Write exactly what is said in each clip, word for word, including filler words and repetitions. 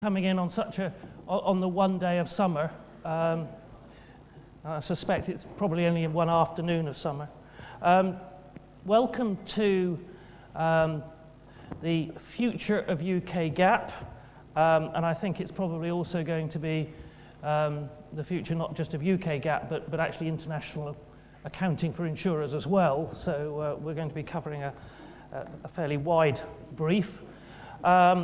coming in on such a on the one day of summer. Um, I suspect it's probably only one afternoon of summer. Um, welcome to um, the future of U K GAAP, um, and I think it's probably also going to be um, the future not just of U K GAAP, but but actually international accounting for insurers as well. So uh, we're going to be covering a, a, a fairly wide brief. Um,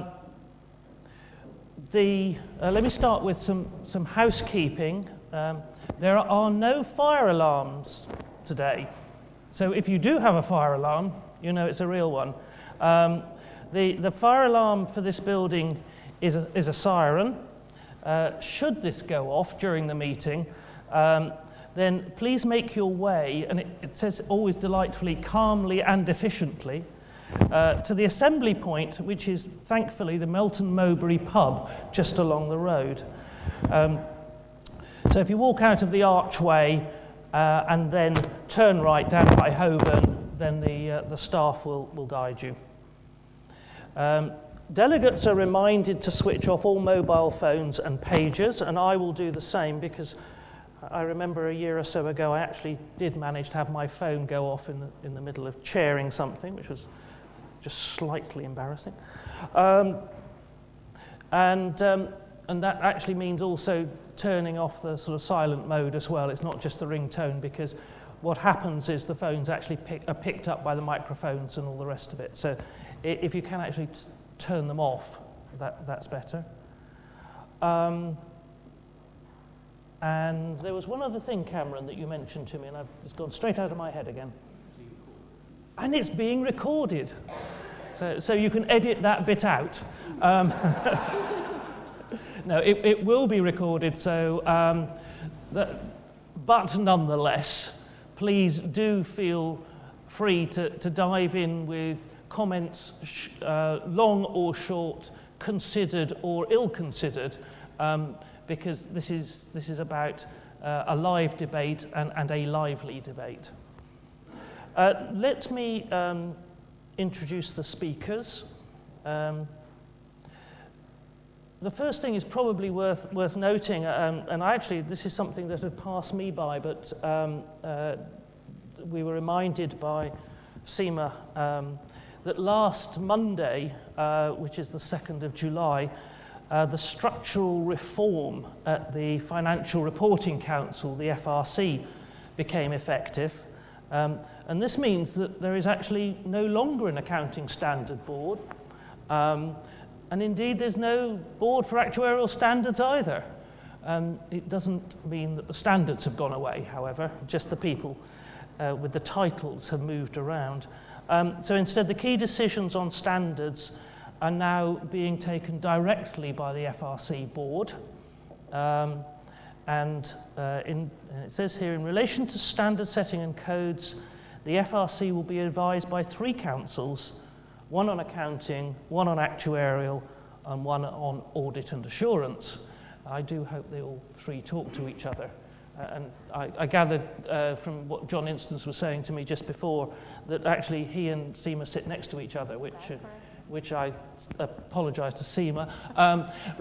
The, uh, let me start with some, some housekeeping. Um, there are no fire alarms today. So if you do have a fire alarm, you know it's a real one. Um, the, the fire alarm for this building is a, is a siren. Uh, should this go off during the meeting, um, then please make your way, and it, it says always delightfully, calmly and efficiently, Uh, to the assembly point, which is thankfully the Melton Mowbray pub just along the road. Um, so if you walk out of the archway uh, and then turn right down by Holborn, then the, uh, the staff will, will guide you. Um, delegates are reminded to switch off all mobile phones and pagers, and I will do the same because I remember a year or so ago I actually did manage to have my phone go off in the, in the middle of chairing something, which was just slightly embarrassing. Um, and um, and that actually means also turning off the sort of silent mode as well. It's not just the ringtone, because what happens is the phones actually pick, are picked up by the microphones and all the rest of it. So if you can actually t- turn them off, that, that's better. Um, and there was one other thing, Cameron, that you mentioned to me, and I've, it's gone straight out of my head again. And it's being recorded. So, so you can edit that bit out. Um, no, it, it will be recorded, so, um, that, but nonetheless, please do feel free to, to dive in with comments, sh- uh, long or short, considered or ill-considered, um, because this is, this is about uh, a live debate and, and a lively debate. Uh, let me um, introduce the speakers. Um, the first thing is probably worth worth noting, um, and actually this is something that had passed me by, but um, uh, we were reminded by Seema um, that last Monday, uh, which is the second of July, uh, the structural reform at the Financial Reporting Council, the F R C, became effective. Um, and this means that there is actually no longer an accounting standard board, um, and indeed there's no board for actuarial standards either. Um, it doesn't mean that the standards have gone away, however, just the people uh, with the titles have moved around. Um, so instead the key decisions on standards are now being taken directly by the F R C board. Um, And uh, in, it says here, in relation to standard setting and codes, the F R C will be advised by three councils, one on accounting, one on actuarial, and one on audit and assurance. I do hope they all three talk to each other. Uh, and I, I gathered uh, from what John Instance was saying to me just before that actually he and Seema sit next to each other, which, uh, which I apologise to Seema. Um,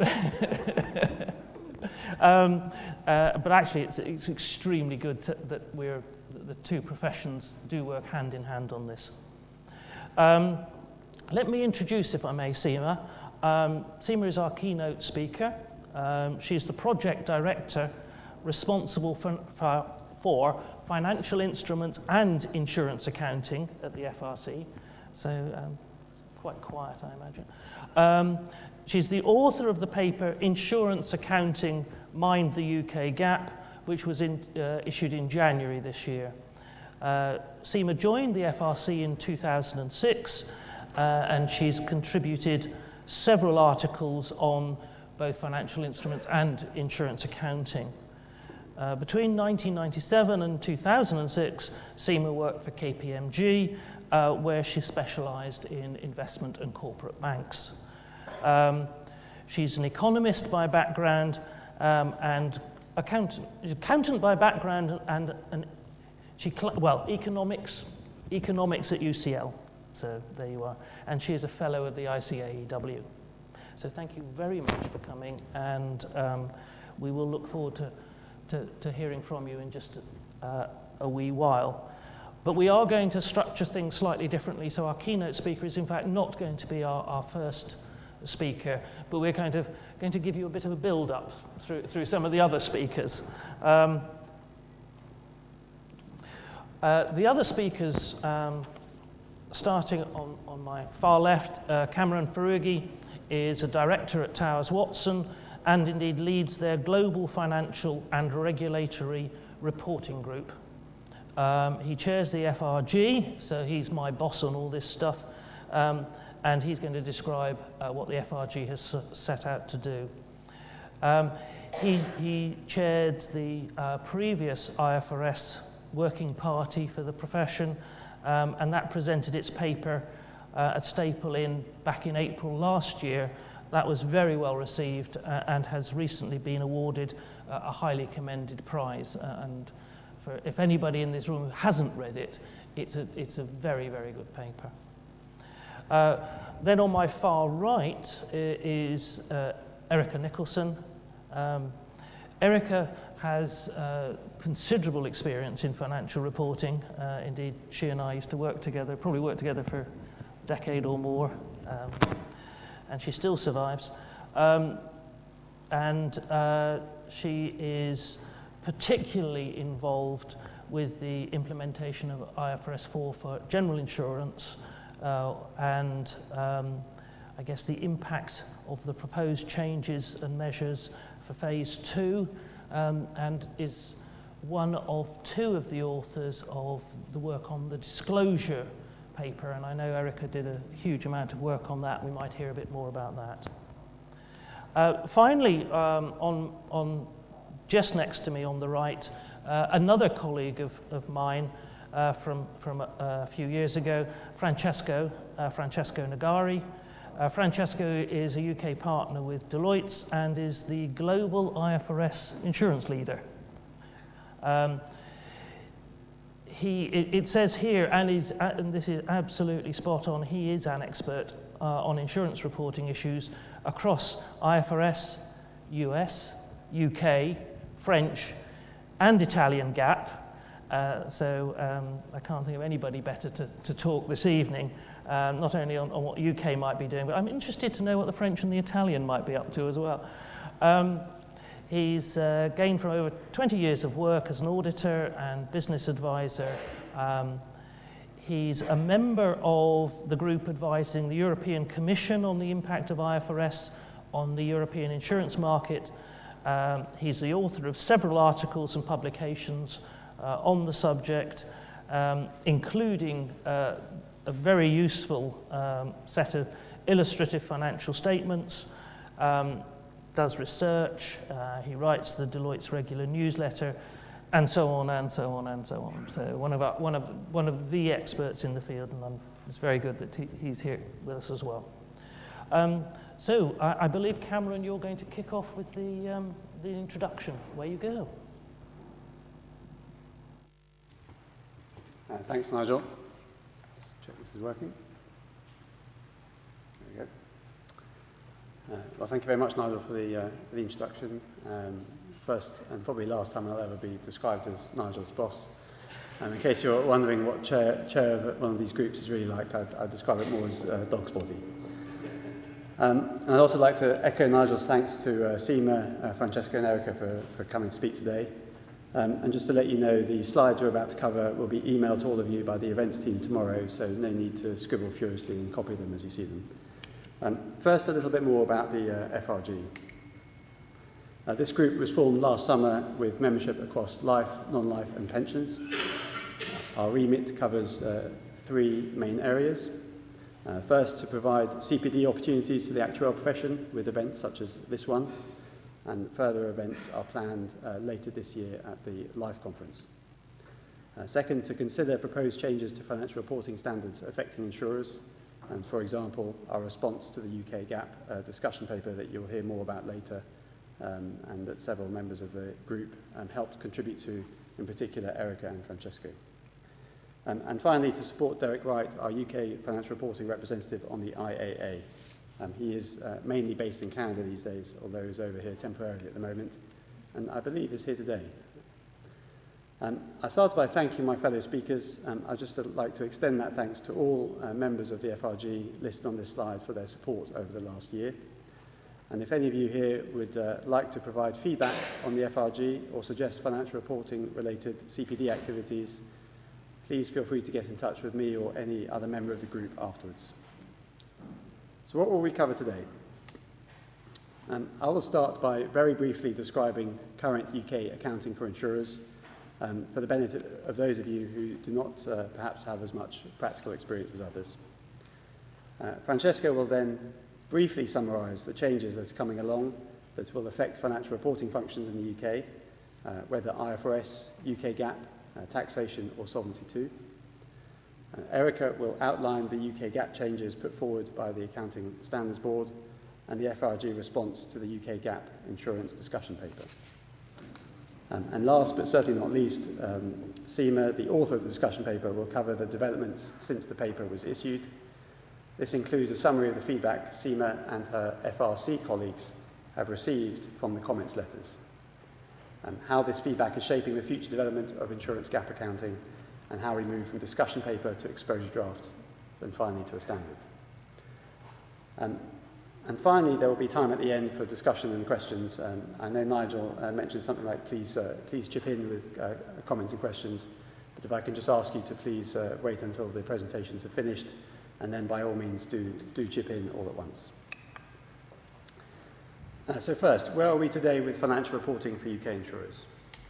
Um, uh, but actually, it's, it's extremely good to, that we're the two professions do work hand in hand on this. Um, let me introduce, if I may, Seema. Um, Seema is our keynote speaker. Um, she's the project director responsible for, for, for financial instruments and insurance accounting at the F R C. So um, quite quiet, I imagine. Um, She's the author of the paper Insurance Accounting, Mind the U K GAAP, which was in, uh, issued in January this year. Uh, Seema joined the F R C in two thousand six, uh, and she's contributed several articles on both financial instruments and insurance accounting. Uh, between nineteen ninety-seven and two thousand six, Seema worked for K P M G, uh, where she specialised in investment and corporate banks. Um, she's an economist by background um, and accountant, accountant by background, and, and she cl- well economics, economics at U C L. So there you are, and she is a fellow of the I C A E W. So thank you very much for coming, and um, we will look forward to, to, to hearing from you in just uh, a wee while. But we are going to structure things slightly differently, so our keynote speaker is in fact not going to be our, our first speaker, but we're kind of going to give you a bit of a build-up through, through some of the other speakers. Um, uh, the other speakers, um, starting on, on my far left, uh, Cameron Foroughi is a director at Towers Watson and indeed leads their global financial and regulatory reporting group. Um, he chairs the F R G, so he's my boss on all this stuff, um, and he's going to describe uh, what the F R G has set out to do. Um, he, he chaired the uh, previous I F R S working party for the profession, um, and that presented its paper uh, at Staple Inn back in April last year. That was very well received uh, and has recently been awarded uh, a highly commended prize. Uh, and for, if anybody in this room hasn't read it, it's a, it's a very, very good paper. Uh, then on my far right is uh, Erica Nicholson. Um, Erica has uh, considerable experience in financial reporting. Uh, indeed, she and I used to work together, probably worked together for a decade or more, um, and she still survives. Um, and uh, she is particularly involved with the implementation of I F R S four for general insurance, uh, and um, I guess the impact of the proposed changes and measures for phase two, um, and is one of two of the authors of the work on the disclosure paper, and I know Erica did a huge amount of work on that. We might hear a bit more about that. Uh, finally, um, on, on just next to me on the right, uh, another colleague of, of mine uh, from, from a, a few years ago, Francesco, uh, Francesco Nagari. Uh, Francesco is a U K partner with Deloitte and is the global I F R S insurance leader. Um, he, it, it says here, and, he's, and this is absolutely spot on, he is an expert uh, on insurance reporting issues across I F R S, U S, U K, French, and Italian GAAP. Uh, so um, I can't think of anybody better to, to talk this evening, um, not only on, on what U K might be doing, but I'm interested to know what the French and the Italian might be up to as well. Um, he's uh, gained from over twenty years of work as an auditor and business advisor. Um, he's a member of the group advising the European Commission on the impact of I F R S on the European insurance market. Um, he's the author of several articles and publications Uh, on the subject, um, including uh, a very useful um, set of illustrative financial statements, um, does research, uh, he writes the Deloitte's regular newsletter, and so on and so on and so on. So one of, our, one of, one of the experts in the field, and I'm, it's very good that he, he's here with us as well. Um, so I, I believe, Cameron, you're going to kick off with the, um, the introduction. Where you go. Uh, thanks, Nigel. Check this is working. There we go. Uh, well, thank you very much, Nigel, for the, uh, for the introduction. Um, first and probably last time I'll ever be described as Nigel's boss. Um, in case you're wondering what chair, chair of one of these groups is really like, I'd, I'd describe it more as uh, dog's body. Um, and I'd also like to echo Nigel's thanks to uh, Seema, uh, Francesco and Erica for, for coming to speak today. Um, and just to let you know, the slides we're about to cover will be emailed to all of you by the events team tomorrow, so no need to scribble furiously and copy them as you see them. Um, first, a little bit more about the uh, F R G. Uh, this group was formed last summer with membership across life, non-life and pensions. Our remit covers uh, three main areas. Uh, first, to provide C P D opportunities to the actuarial profession with events such as this one, and further events are planned uh, later this year at the LIFE conference. Uh, second, to consider proposed changes to financial reporting standards affecting insurers, and for example, our response to the U K GAAP uh, discussion paper that you'll hear more about later, um, and that several members of the group um, helped contribute to, in particular Erica and Francesco. Um, and finally, to support Derek Wright, our U K financial reporting representative on the I A A. Um, he is uh, mainly based in Canada these days, although he's over here temporarily at the moment, and I believe is here today. Um, I started by thanking my fellow speakers. Um, I'd just like to extend that thanks to all uh, members of the F R G listed on this slide for their support over the last year. And if any of you here would uh, like to provide feedback on the F R G or suggest financial reporting related C P D activities, please feel free to get in touch with me or any other member of the group afterwards. So what will we cover today? Um, I will start by very briefly describing current U K accounting for insurers, Um, for the benefit of those of you who do not uh, perhaps have as much practical experience as others. Uh, Francesca will then briefly summarise the changes that are coming along that will affect financial reporting functions in the U K, uh, whether I F R S, U K GAAP, uh, taxation or Solvency two. Uh, Erica will outline the U K GAAP changes put forward by the Accounting Standards Board and the F R G response to the U K GAAP insurance discussion paper. Um, and last but certainly not least, um, Seema, the author of the discussion paper, will cover the developments since the paper was issued. This includes a summary of the feedback Seema and her F R C colleagues have received from the comments letters, and how this feedback is shaping the future development of insurance gap accounting, and how we move from discussion paper to exposure draft, and finally to a standard. Um, And finally, there will be time at the end for discussion and questions. Um, I know Nigel uh, mentioned something like, please, uh, please chip in with uh, comments and questions. But if I can just ask you to please uh, wait until the presentations are finished, and then by all means do, do chip in all at once. Uh, so first, where are we today with financial reporting for U K insurers?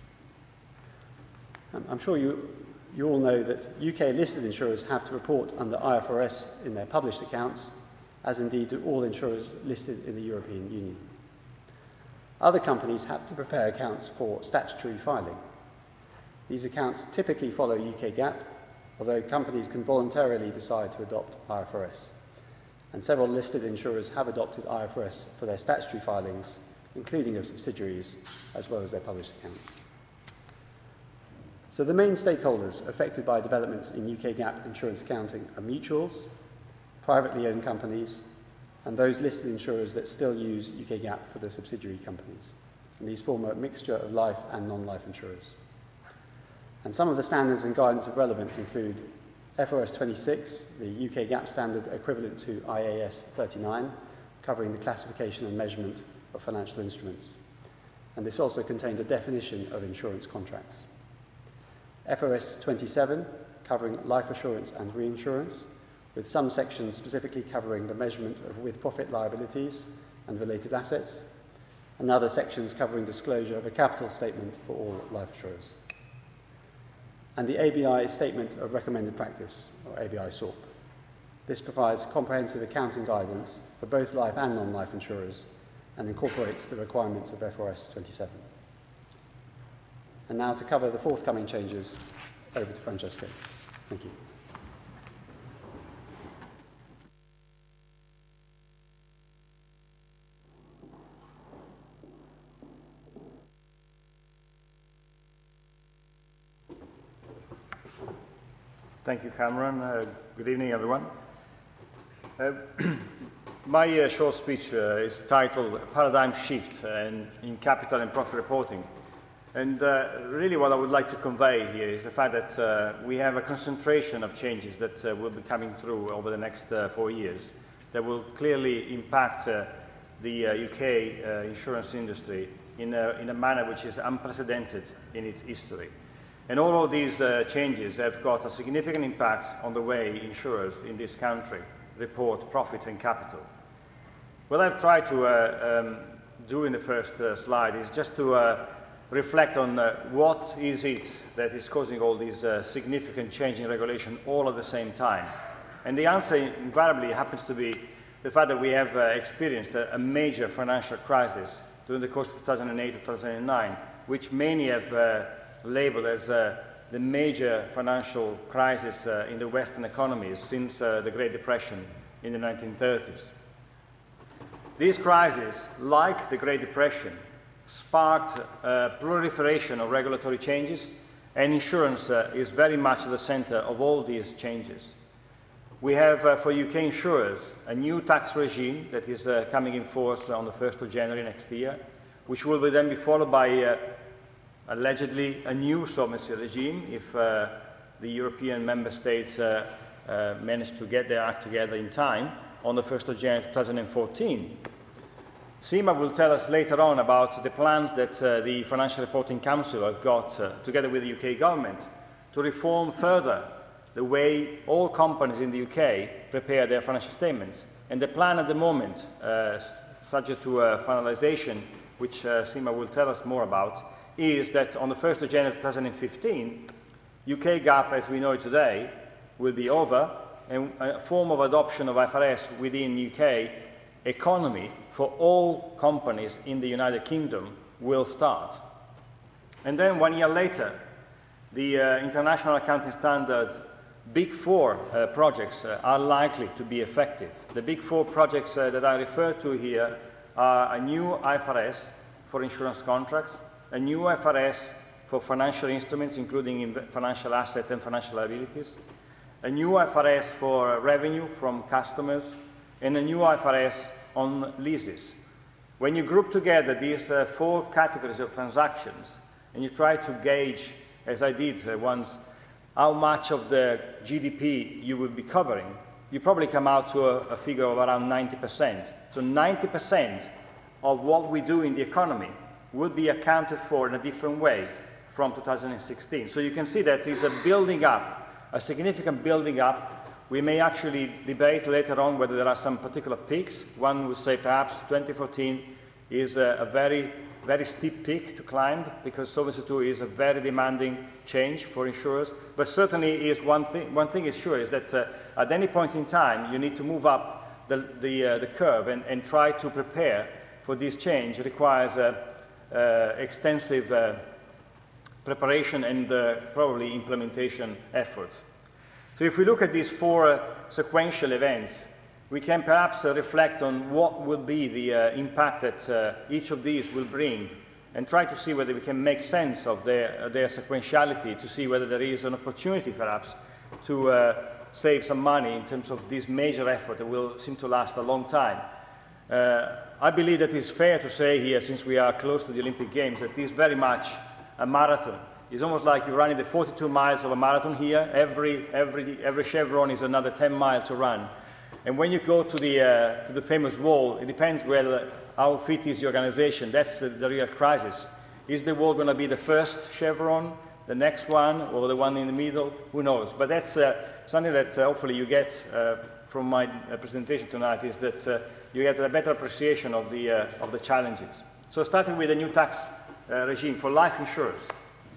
Um, I'm sure you, you all know that U K listed insurers have to report under I F R S in their published accounts, as indeed do all insurers listed in the European Union. Other companies have to prepare accounts for statutory filing. These accounts typically follow U K GAAP, although companies can voluntarily decide to adopt I F R S. And several listed insurers have adopted I F R S for their statutory filings, including of subsidiaries, as well as their published accounts. So the main stakeholders affected by developments in U K GAAP insurance accounting are mutuals, privately owned companies, and those listed insurers that still use U K GAAP for their subsidiary companies. And these form a mixture of life and non-life insurers. And some of the standards and guidance of relevance include F R S twenty-six, the U K GAAP standard equivalent to I A S thirty-nine, covering the classification and measurement of financial instruments. And this also contains a definition of insurance contracts. F R S twenty-seven, covering life assurance and reinsurance, with some sections specifically covering the measurement of with-profit liabilities and related assets, and other sections covering disclosure of a capital statement for all life insurers. And the A B I Statement of Recommended Practice, or A B I S O R P. This provides comprehensive accounting guidance for both life and non-life insurers and incorporates the requirements of F R S twenty-seven. And now to cover the forthcoming changes, over to Francesca. Thank you. Thank you, Cameron. Uh, good evening, everyone. Uh, my uh, short speech uh, is titled Paradigm Shift in, in Capital and Profit Reporting. And uh, really what I would like to convey here is the fact that uh, we have a concentration of changes that uh, will be coming through over the next uh, four years that will clearly impact uh, the uh, U K uh, insurance industry in a, in a manner which is unprecedented in its history. And all of these uh, changes have got a significant impact on the way insurers in this country report profit and capital. What I've tried to uh, um, do in the first uh, slide is just to uh, reflect on uh, what is it that is causing all these uh, significant change in regulation all at the same time. And the answer invariably happens to be the fact that we have uh, experienced a, a major financial crisis during the course of two thousand eight to two thousand nine, which many have uh, labeled as uh, the major financial crisis uh, in the Western economies since uh, the Great Depression in the nineteen thirties. These crises, like the Great Depression, sparked a proliferation of regulatory changes, and insurance uh, is very much at the center of all these changes. we have uh, for U K insurers a new tax regime that is uh, coming in force on the first of January next year, which will be then be followed by uh, allegedly a new solvency regime if uh, the European member states uh, uh, manage to get their act together in time on the first of January two thousand fourteen. SEMA will tell us later on about the plans that uh, the Financial Reporting Council have got uh, together with the U K government to reform further the way all companies in the U K prepare their financial statements. And the plan at the moment, uh, subject to uh, finalization, which uh, SEMA will tell us more about, is that on the first of January two thousand fifteen, U K GAAP as we know it today will be over, and a form of adoption of I F R S within U K economy for all companies in the United Kingdom will start. And then one year later, the uh, International Accounting Standard Big Four uh, projects uh, are likely to be effective. The Big Four projects uh, that I refer to here are a new I F R S for insurance contracts, a new I F R S for financial instruments, including financial assets and financial liabilities, a new I F R S for revenue from customers, and a new I F R S on leases. When you group together these uh, four categories of transactions and you try to gauge, as I did uh, once, how much of the G D P you will be covering, you probably come out to a, a figure of around ninety percent. So ninety percent of what we do in the economy will be accounted for in a different way from two thousand sixteen. So you can see that it's a building up, a significant building up. We may actually debate later on whether there are some particular peaks. One would say perhaps twenty fourteen is a, a very, very steep peak to climb because Solvency two is a very demanding change for insurers. But certainly is one thing, one thing is sure is that uh, at any point in time you need to move up the, the, uh, the curve and, and try to prepare for this change. It requires uh, uh, extensive uh, preparation and uh, probably implementation efforts. So if we look at these four uh, sequential events, we can perhaps uh, reflect on what will be the uh, impact that uh, each of these will bring and try to see whether we can make sense of their, uh, their sequentiality, to see whether there is an opportunity perhaps to uh, save some money in terms of this major effort that will seem to last a long time. Uh, I believe that it's fair to say here, since we are close to the Olympic Games, that this is very much a marathon. It's almost like you're running the forty-two miles of a marathon here. Every, every, every chevron is another ten miles to run. And when you go to the, uh, to the famous wall, it depends whether, how fit is the organization. That's the, the real crisis. Is the wall going to be the first chevron, the next one, or the one in the middle? Who knows? But that's uh, something that uh, hopefully you get uh, from my uh, presentation tonight, is that uh, you get a better appreciation of the, uh, of the challenges. So starting with the new tax uh, regime for life insurers.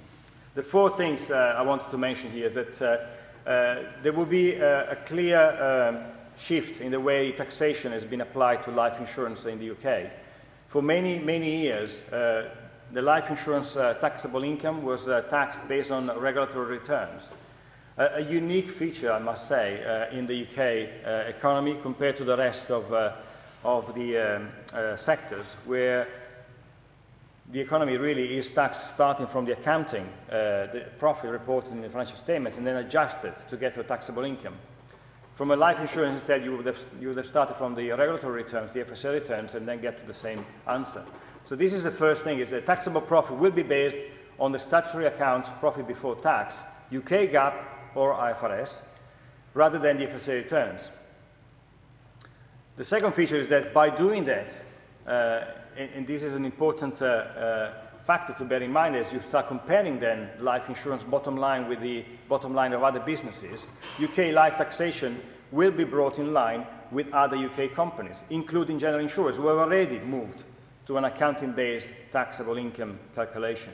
The four things uh, I wanted to mention here is that uh, uh, there will be a, a clear um, shift in the way taxation has been applied to life insurance in the U K. For many, many years, uh, the life insurance uh, taxable income was uh, taxed based on regulatory returns. A, a unique feature, I must say, uh, in the U K uh, economy compared to the rest of, uh, of the um, uh, sectors, where the economy really is taxed starting from the accounting, uh, the profit reported in the financial statements, and then adjusted to get to a taxable income. From a life insurance, instead, you would have, you would have started from the regulatory returns, the F S A returns, and then get to the same answer. So this is the first thing, is that taxable profit will be based on the statutory accounts, profit before tax, U K GAAP or I F R S, rather than the F S A returns. The second feature is that by doing that, uh, and, and this is an important uh, uh, factor to bear in mind as you start comparing then life insurance bottom line with the bottom line of other businesses, U K life taxation will be brought in line with other U K companies, including general insurers who have already moved to an accounting-based taxable income calculation.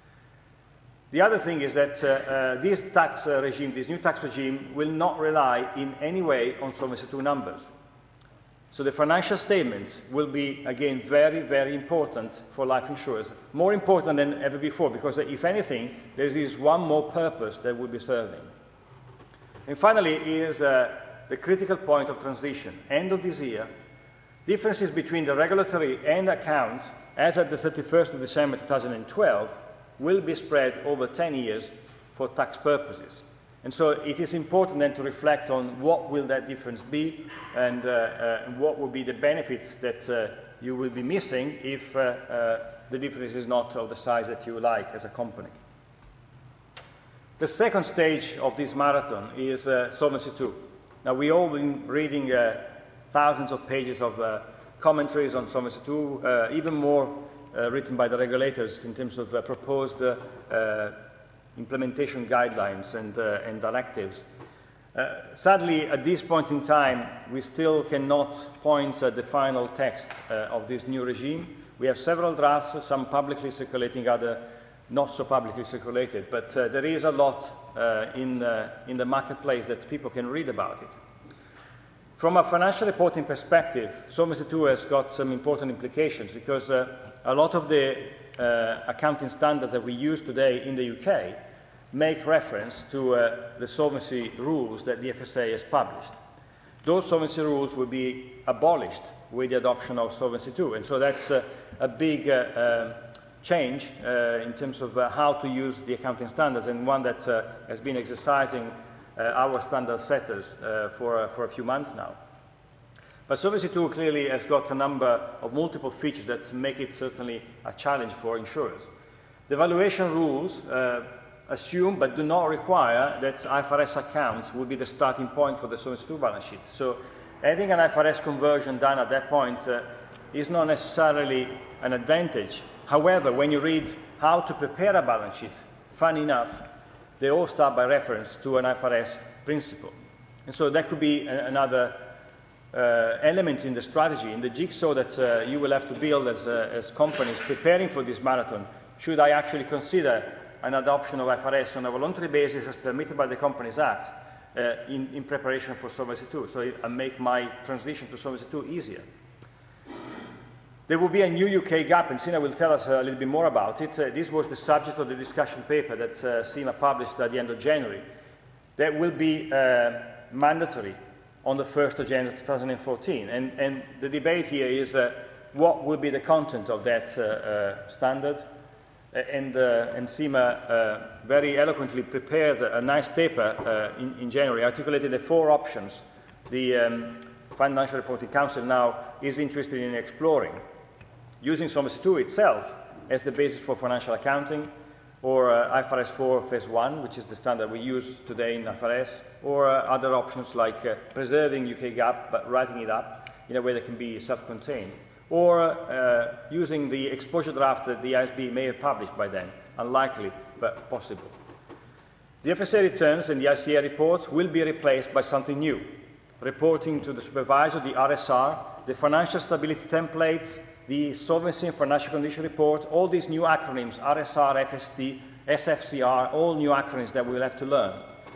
The other thing is that uh, uh, this tax uh, regime, this new tax regime, will not rely in any way on Solvency two numbers. So the financial statements will be, again, very, very important for life insurers, more important than ever before, because if anything, there is one more purpose that will be serving. And finally is uh, the critical point of transition. End of this year, differences between the regulatory and accounts, as at the thirty-first of December two thousand twelve, will be spread over ten years for tax purposes. And so it is important then to reflect on what will that difference be and uh, uh, what will be the benefits that uh, you will be missing if uh, uh, the difference is not of the size that you like as a company. The second stage of this marathon is uh, Solvency two. Now, we've all been reading uh, thousands of pages of uh, commentaries on Solvency two, uh, even more uh, written by the regulators in terms of uh, proposed uh, uh, implementation guidelines and, uh, and directives. Uh, sadly, at this point in time, we still cannot point at the final text uh, of this new regime. We have several drafts, some publicly circulating, other not so publicly circulated, but uh, there is a lot uh, in, uh, in the marketplace that people can read about it. From a financial reporting perspective, Solvency two has got some important implications because uh, a lot of the uh, accounting standards that we use today in the U K make reference to uh, the solvency rules that the F S A has published. Those solvency rules will be abolished with the adoption of Solvency two, and so that's uh, a big uh, uh, change uh, in terms of uh, how to use the accounting standards, and one that uh, has been exercising uh, our standard setters uh, for, uh, for a few months now. But Solvency two clearly has got a number of multiple features that make it certainly a challenge for insurers. The valuation rules uh, assume but do not require that I F R S accounts will be the starting point for the Solvency two balance sheet. So having an I F R S conversion done at that point uh, is not necessarily an advantage. However, when you read how to prepare a balance sheet, funny enough, they all start by reference to an I F R S principle. And so that could be a, another uh, element in the strategy, in the jigsaw that uh, you will have to build as, uh, as companies preparing for this marathon. Should I actually consider an adoption of I F R S on a voluntary basis as permitted by the Companies Act uh, in, in preparation for Solvency two, so I make my transition to Solvency two easier? There will be a new U K GAAP, and Sina will tell us a little bit more about it. Uh, this was the subject of the discussion paper that uh, SEMA published at the end of January. That will be uh, mandatory on the first of January two thousand fourteen. And, and the debate here is uh, what will be the content of that uh, uh, standard. And, uh, and SEMA uh, very eloquently prepared a nice paper uh, in, in January, articulated the four options the um, Financial Reporting Council now is interested in exploring, using Solvency two itself as the basis for financial accounting, or uh, I F R S four Phase one, which is the standard we use today in I F R S, or uh, other options like uh, preserving U K GAAP but writing it up in a way that can be self-contained, or uh, using the exposure draft that the I S B may have published by then. Unlikely, but possible. The F S A returns and the I C A reports will be replaced by something new, reporting to the supervisor, the R S R, the financial stability templates, the solvency and financial condition report, all these new acronyms, R S R, F S T, S F C R, all new acronyms that we will have to learn.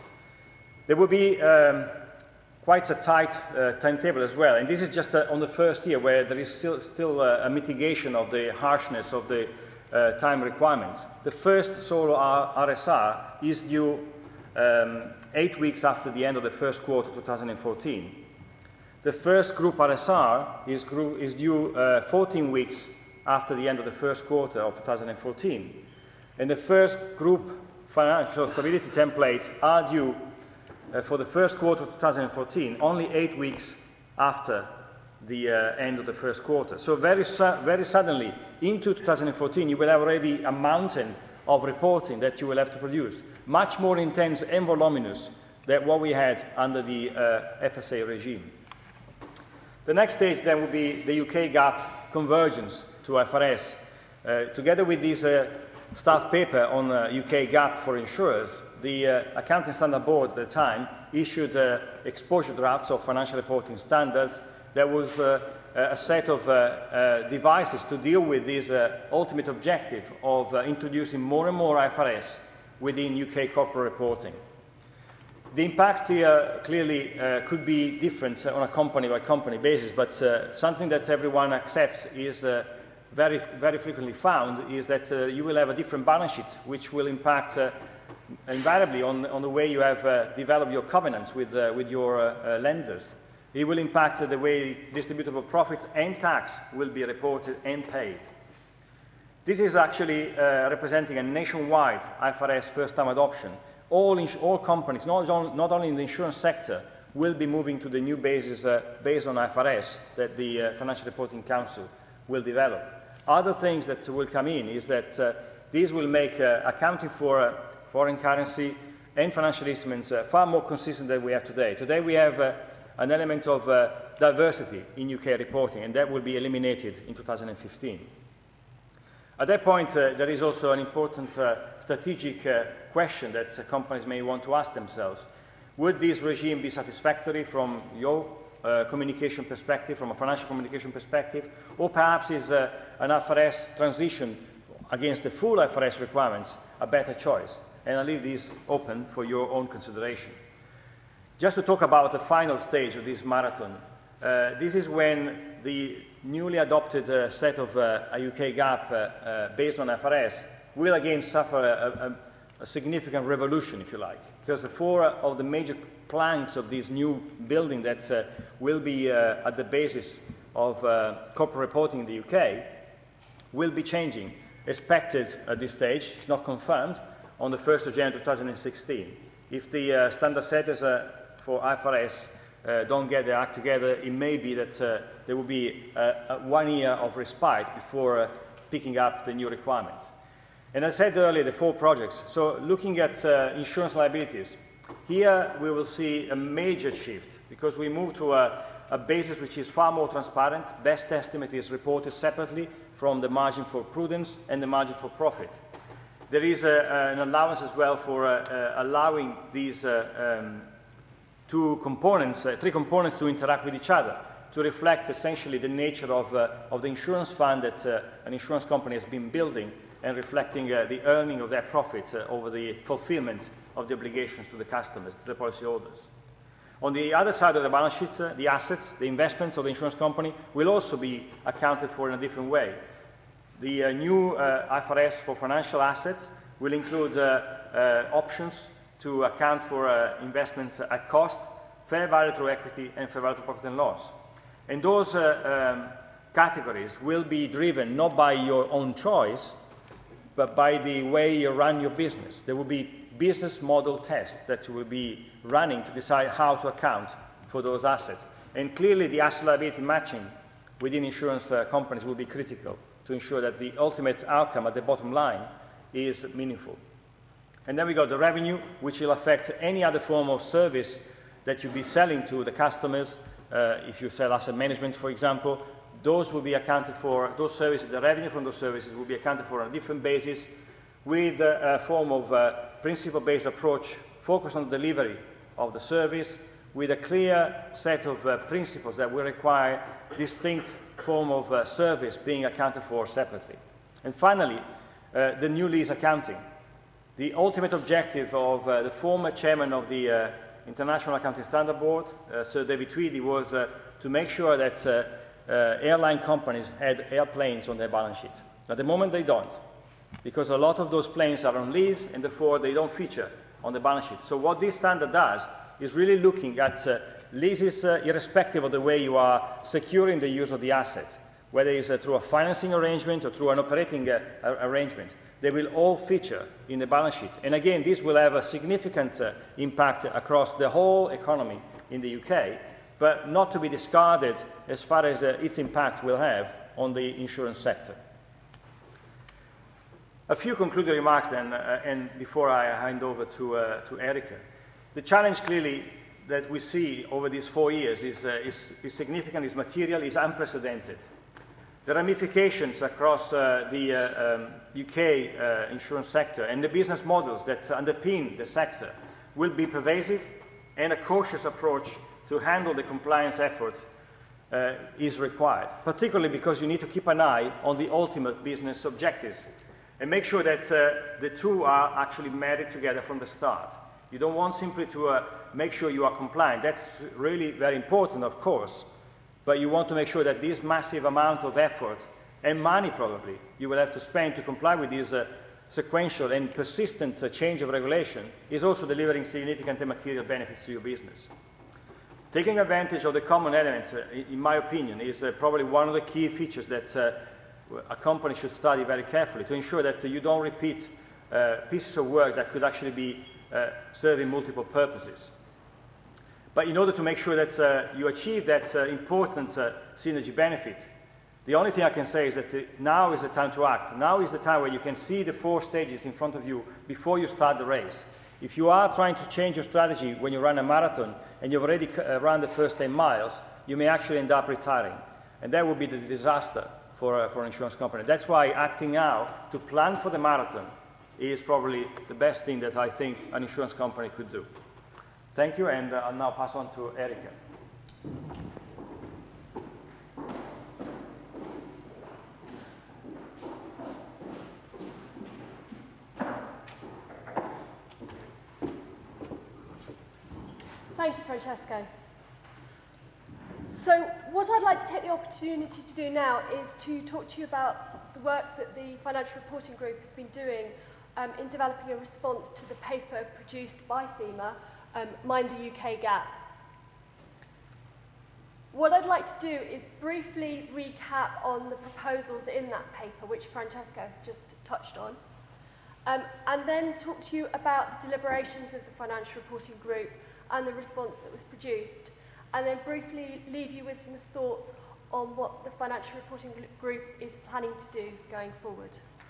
There will be um, quite a tight uh, timetable as well, and this is just uh, on the first year where there is still, still uh, a mitigation of the harshness of the uh, time requirements. The first solo R S R is due um, eight weeks after the end of the first quarter two thousand fourteen. The first group R S R is, group, is due uh, fourteen weeks after the end of the first quarter of two thousand fourteen. And the first group financial stability templates are due uh, for the first quarter of two thousand fourteen, only eight weeks after the uh, end of the first quarter. So very, su very suddenly, into two thousand fourteen, you will have already a mountain of reporting that you will have to produce, much more intense and voluminous than what we had under the uh, F S A regime. The next stage then will be the U K GAAP convergence to I F R S. Uh, together with this uh, staff paper on uh, U K GAAP for insurers, the uh, Accounting Standard Board at the time issued uh, exposure drafts of financial reporting standards. There was uh, a set of uh, uh, devices to deal with this uh, ultimate objective of uh, introducing more and more I F R S within U K corporate reporting. The impacts here clearly uh, could be different on a company-by-company basis, but uh, something that everyone accepts is uh, very, very frequently found is that uh, you will have a different balance sheet, which will impact uh, invariably on, on the way you have uh, developed your covenants with, uh, with your uh, uh, lenders. It will impact uh, the way distributable profits and tax will be reported and paid. This is actually uh, representing a nationwide I F R S first-time adoption. all, all companies, not, not only in the insurance sector, will be moving to the new basis uh, based on I F R S that the uh, Financial Reporting Council will develop. Other things that will come in is that uh, these will make uh, accounting for uh, foreign currency and financial instruments uh, far more consistent than we have today. Today we have uh, an element of uh, diversity in U K reporting, and that will be eliminated in two thousand fifteen. At that point, uh, there is also an important uh, strategic uh, question that uh, companies may want to ask themselves. Would this regime be satisfactory from your uh, communication perspective, from a financial communication perspective, or perhaps is uh, an I F R S transition against the full I F R S requirements a better choice? And I leave this open for your own consideration. Just to talk about the final stage of this marathon, uh, this is when the newly adopted uh, set of uh, a U K GAAP uh, uh, based on I F R S will again suffer a, a, a significant revolution, if you like, because the four of the major planks of this new building that uh, will be uh, at the basis of uh, corporate reporting in the U K will be changing, expected at this stage, it's not confirmed, on the first of January two thousand sixteen. If the uh, standard setters uh, for I F R S uh, don't get their act together, it may be that uh, there will be uh, uh, one year of respite before uh, picking up the new requirements. And as I said earlier, the four projects. So looking at uh, insurance liabilities, here we will see a major shift because we move to a, a basis which is far more transparent. Best estimate is reported separately from the margin for prudence and the margin for profit. There is a, an allowance as well for uh, uh, allowing these uh, um, two components, uh, three components to interact with each other, to reflect essentially the nature of, uh, of the insurance fund that uh, an insurance company has been building and reflecting uh, the earning of their profits uh, over the fulfillment of the obligations to the customers, to the policyholders. On the other side of the balance sheet, uh, the assets, the investments of the insurance company will also be accounted for in a different way. The uh, new uh, I F R S for financial assets will include uh, uh, options to account for uh, investments at cost, fair value through equity, and fair value through profit and loss. And those uh, um, categories will be driven not by your own choice, but by the way you run your business. There will be business model tests that you will be running to decide how to account for those assets. And clearly the asset liability matching within insurance uh, companies will be critical to ensure that the ultimate outcome at the bottom line is meaningful. And then we got the revenue, which will affect any other form of service that you'll be selling to the customers. Uh, if you sell asset management, for example, those will be accounted for, those services, the revenue from those services will be accounted for on a different basis with a, a form of uh, principle-based approach focused on delivery of the service with a clear set of uh, principles that will require distinct form of uh, service being accounted for separately. And finally, uh, the new lease accounting. The ultimate objective of uh, the former chairman of the uh, International Accounting Standard Board, uh, Sir David Tweedy, was uh, to make sure that uh, uh, airline companies had airplanes on their balance sheet. At the moment, they don't, because a lot of those planes are on lease, and therefore they don't feature on the balance sheet. So what this standard does is really looking at uh, leases uh, irrespective of the way you are securing the use of the asset, whether it's uh, through a financing arrangement or through an operating uh, arrangement. They will all feature in the balance sheet. And again, this will have a significant uh, impact across the whole economy in the U K, but not to be discarded as far as uh, its impact will have on the insurance sector. A few concluding remarks then, uh, and before I hand over to, uh, to Erica. The challenge clearly that we see over these four years is, uh, is, is significant, is material, is unprecedented. The ramifications across uh, the uh, um, U K uh, insurance sector and the business models that underpin the sector will be pervasive, and a cautious approach to handle the compliance efforts uh, is required, particularly because you need to keep an eye on the ultimate business objectives and make sure that uh, the two are actually married together from the start. You don't want simply to uh, make sure you are compliant. That's really very important, of course, but you want to make sure that this massive amount of effort and money probably you will have to spend to comply with this uh, sequential and persistent uh, change of regulation is also delivering significant and material benefits to your business. Taking advantage of the common elements, uh, in my opinion, is uh, probably one of the key features that uh, a company should study very carefully to ensure that uh, you don't repeat uh, pieces of work that could actually be uh, serving multiple purposes. But in order to make sure that uh, you achieve that uh, important uh, synergy benefit, the only thing I can say is that uh, now is the time to act. Now is the time where you can see the four stages in front of you before you start the race. If you are trying to change your strategy when you run a marathon and you've already uh, run the first ten miles, you may actually end up retiring. And that would be the disaster for, uh, for an insurance company. That's why acting now to plan for the marathon is probably the best thing that I think an insurance company could do. Thank you, and uh, I'll now pass on to Erika. Thank you, Francesco. So what I'd like to take the opportunity to do now is to talk to you about the work that the Financial Reporting Group has been doing um, in developing a response to the paper produced by CIMA, um, Mind the U K Gap. What I'd like to do is briefly recap on the proposals in that paper, which Francesco has just touched on, um, and then talk to you about the deliberations of the Financial Reporting Group and the response that was produced, and then briefly leave you with some thoughts on what the Financial Reporting Group is planning to do going forward.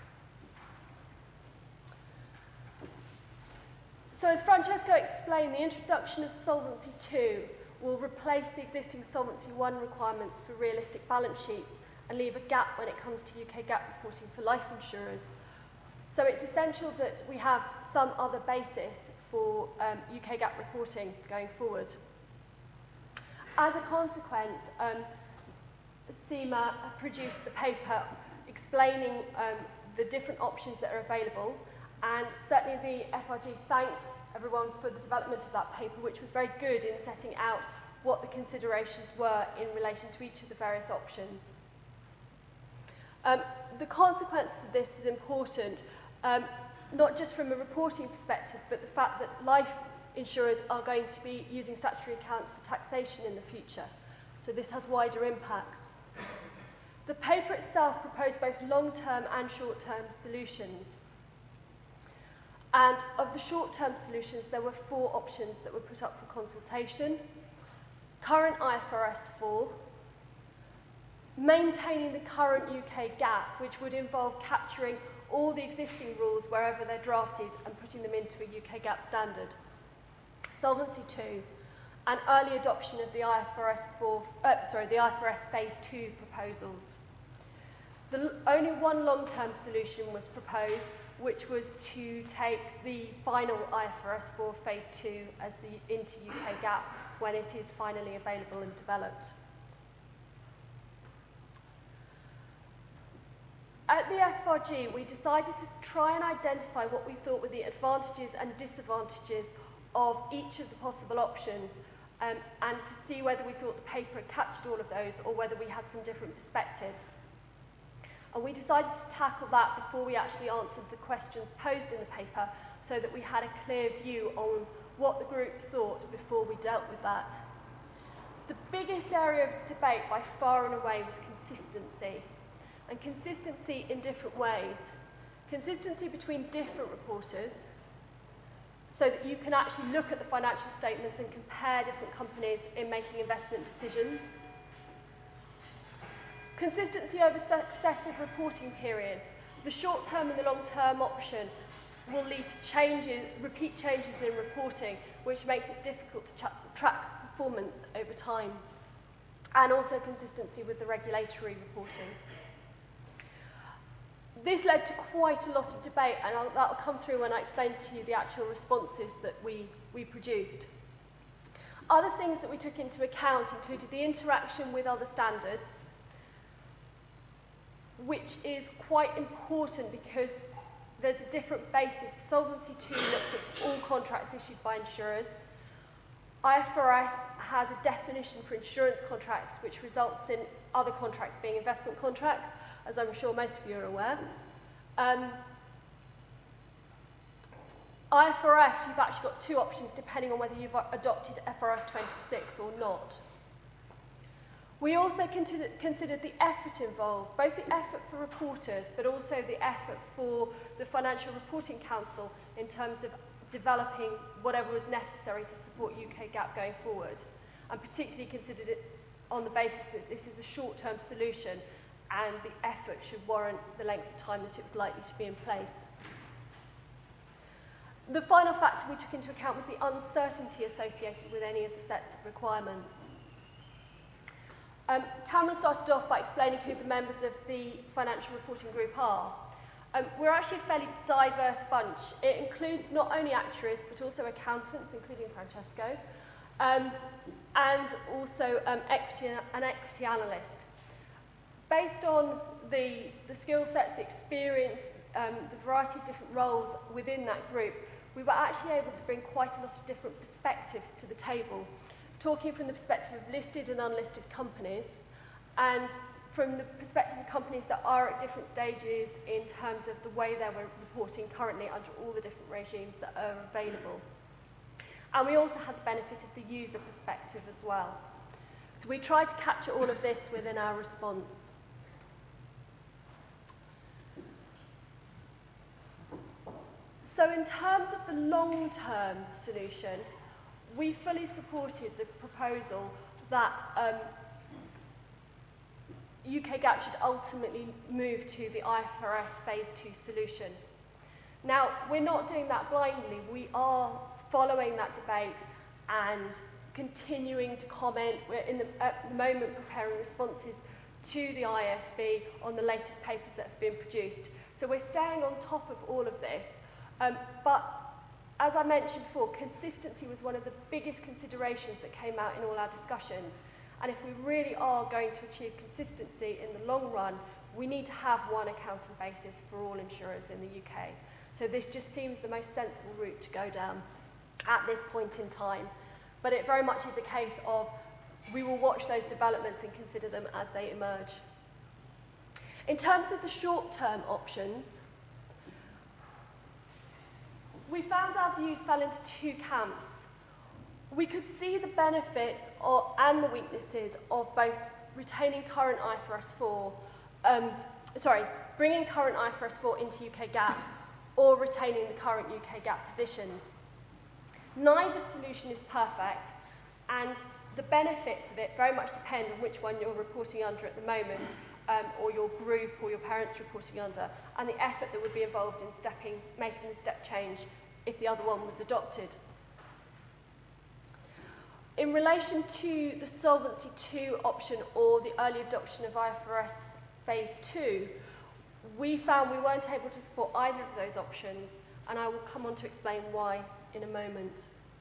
So as Francesco explained, the introduction of Solvency two will replace the existing Solvency one requirements for realistic balance sheets and leave a gap when it comes to U K GAAP reporting for life insurers. So it's essential that we have some other basis for um, U K GAAP reporting going forward. As a consequence, um, CIMA produced the paper explaining um, the different options that are available, and certainly the F R G thanked everyone for the development of that paper, which was very good in setting out what the considerations were in relation to each of the various options. Um, the consequence of this is important, um, not just from a reporting perspective, but the fact that life insurers are going to be using statutory accounts for taxation in the future. So this has wider impacts. The paper itself proposed both long-term and short-term solutions. And of the short-term solutions, there were four options that were put up for consultation. Current I F R S four, maintaining the current U K GAAP, which would involve capturing all the existing rules wherever they're drafted and putting them into a U K GAAP standard. Solvency two, and early adoption of the I F R S four, uh, sorry, the I F R S Phase two proposals. The, only one long-term solution was proposed, which was to take the final I F R S four Phase two as the into U K GAAP when it is finally available and developed. At the F R G, we decided to try and identify what we thought were the advantages and disadvantages of each of the possible options, um, and to see whether we thought the paper had captured all of those or whether we had some different perspectives. And we decided to tackle that before we actually answered the questions posed in the paper, so that we had a clear view on what the group thought before we dealt with that. The biggest area of debate by far and away was consistency, and consistency in different ways. Consistency between different reporters, so that you can actually look at the financial statements and compare different companies in making investment decisions. Consistency over successive reporting periods. The short-term and the long-term option will lead to changes, repeat changes in reporting, which makes it difficult to track performance over time. And also consistency with the regulatory reporting. This led to quite a lot of debate, and I'll, that'll come through when I explain to you the actual responses that we, we produced. Other things that we took into account included the interaction with other standards, which is quite important because there's a different basis. Solvency two looks at all contracts issued by insurers. I F R S has a definition for insurance contracts, which results in other contracts being investment contracts, as I'm sure most of you are aware. Um, I F R S, you've actually got two options depending on whether you've adopted F R S twenty-six or not. We also consider, considered the effort involved, both the effort for reporters, but also the effort for the Financial Reporting Council in terms of developing whatever was necessary to support U K GAAP going forward, and particularly considered it on the basis that this is a short-term solution and the effort should warrant the length of time that it was likely to be in place. The final factor we took into account was the uncertainty associated with any of the sets of requirements. Um, Cameron started off by explaining who the members of the financial reporting group are. Um, we're actually a fairly diverse bunch. It includes not only actuaries, but also accountants, including Francesco, um, and also um, equity, an equity analyst. Based on the, the skill sets, the experience, um, the variety of different roles within that group, we were actually able to bring quite a lot of different perspectives to the table, talking from the perspective of listed and unlisted companies, and from the perspective of companies that are at different stages in terms of the way they were reporting currently under all the different regimes that are available. And we also had the benefit of the user perspective as well. So we tried to capture all of this within our response. So in terms of the long-term solution, we fully supported the proposal that um, U K GAAP should ultimately move to the I F R S Phase two solution. Now, we're not doing that blindly. We are following that debate and continuing to comment. We're in the, at the moment preparing responses to the I S B on the latest papers that have been produced. So we're staying on top of all of this. Um, but as I mentioned before, consistency was one of the biggest considerations that came out in all our discussions. And if we really are going to achieve consistency in the long run, we need to have one accounting basis for all insurers in the U K. So this just seems the most sensible route to go down at this point in time. But it very much is a case of we will watch those developments and consider them as they emerge. In terms of the short-term options, we found our views fell into two camps. We could see the benefits or, and the weaknesses of both retaining current I F R S four, um, sorry, bringing current I F R S four into U K GAAP or retaining the current U K GAAP positions. Neither solution is perfect, and the benefits of it very much depend on which one you're reporting under at the moment, um, or your group or your parents reporting under, and the effort that would be involved in stepping, making the step change if the other one was adopted. In relation to the Solvency two option or the early adoption of I F R S Phase two, we found we weren't able to support either of those options, and I will come on to explain why in a moment.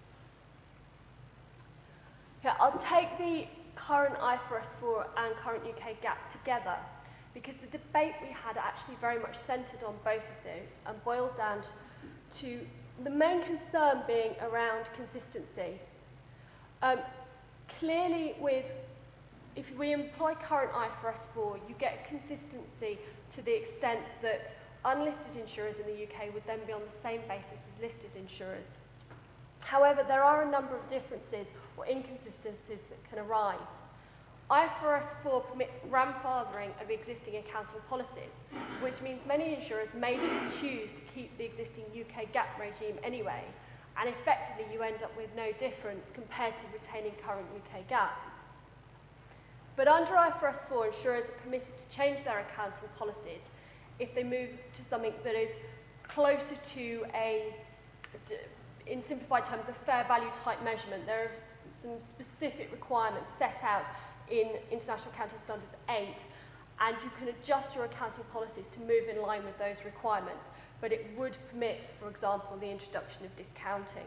Okay, I'll take the current I F R S four and current U K GAAP together, because the debate we had actually very much centred on both of those and boiled down to the main concern being around consistency. Um, clearly, with if we employ current I F R S four, you get consistency to the extent that unlisted insurers in the U K would then be on the same basis as listed insurers. However, there are a number of differences or inconsistencies that can arise. I F R S four permits grandfathering of existing accounting policies, which means many insurers may just choose to keep the existing U K GAAP regime anyway, and effectively you end up with no difference compared to retaining current U K GAAP. But under I F R S four, insurers are permitted to change their accounting policies if they move to something that is closer to a, in simplified terms, a fair value type measurement. There are some specific requirements set out in International Accounting Standards eight, and you can adjust your accounting policies to move in line with those requirements, but it would permit, for example, the introduction of discounting.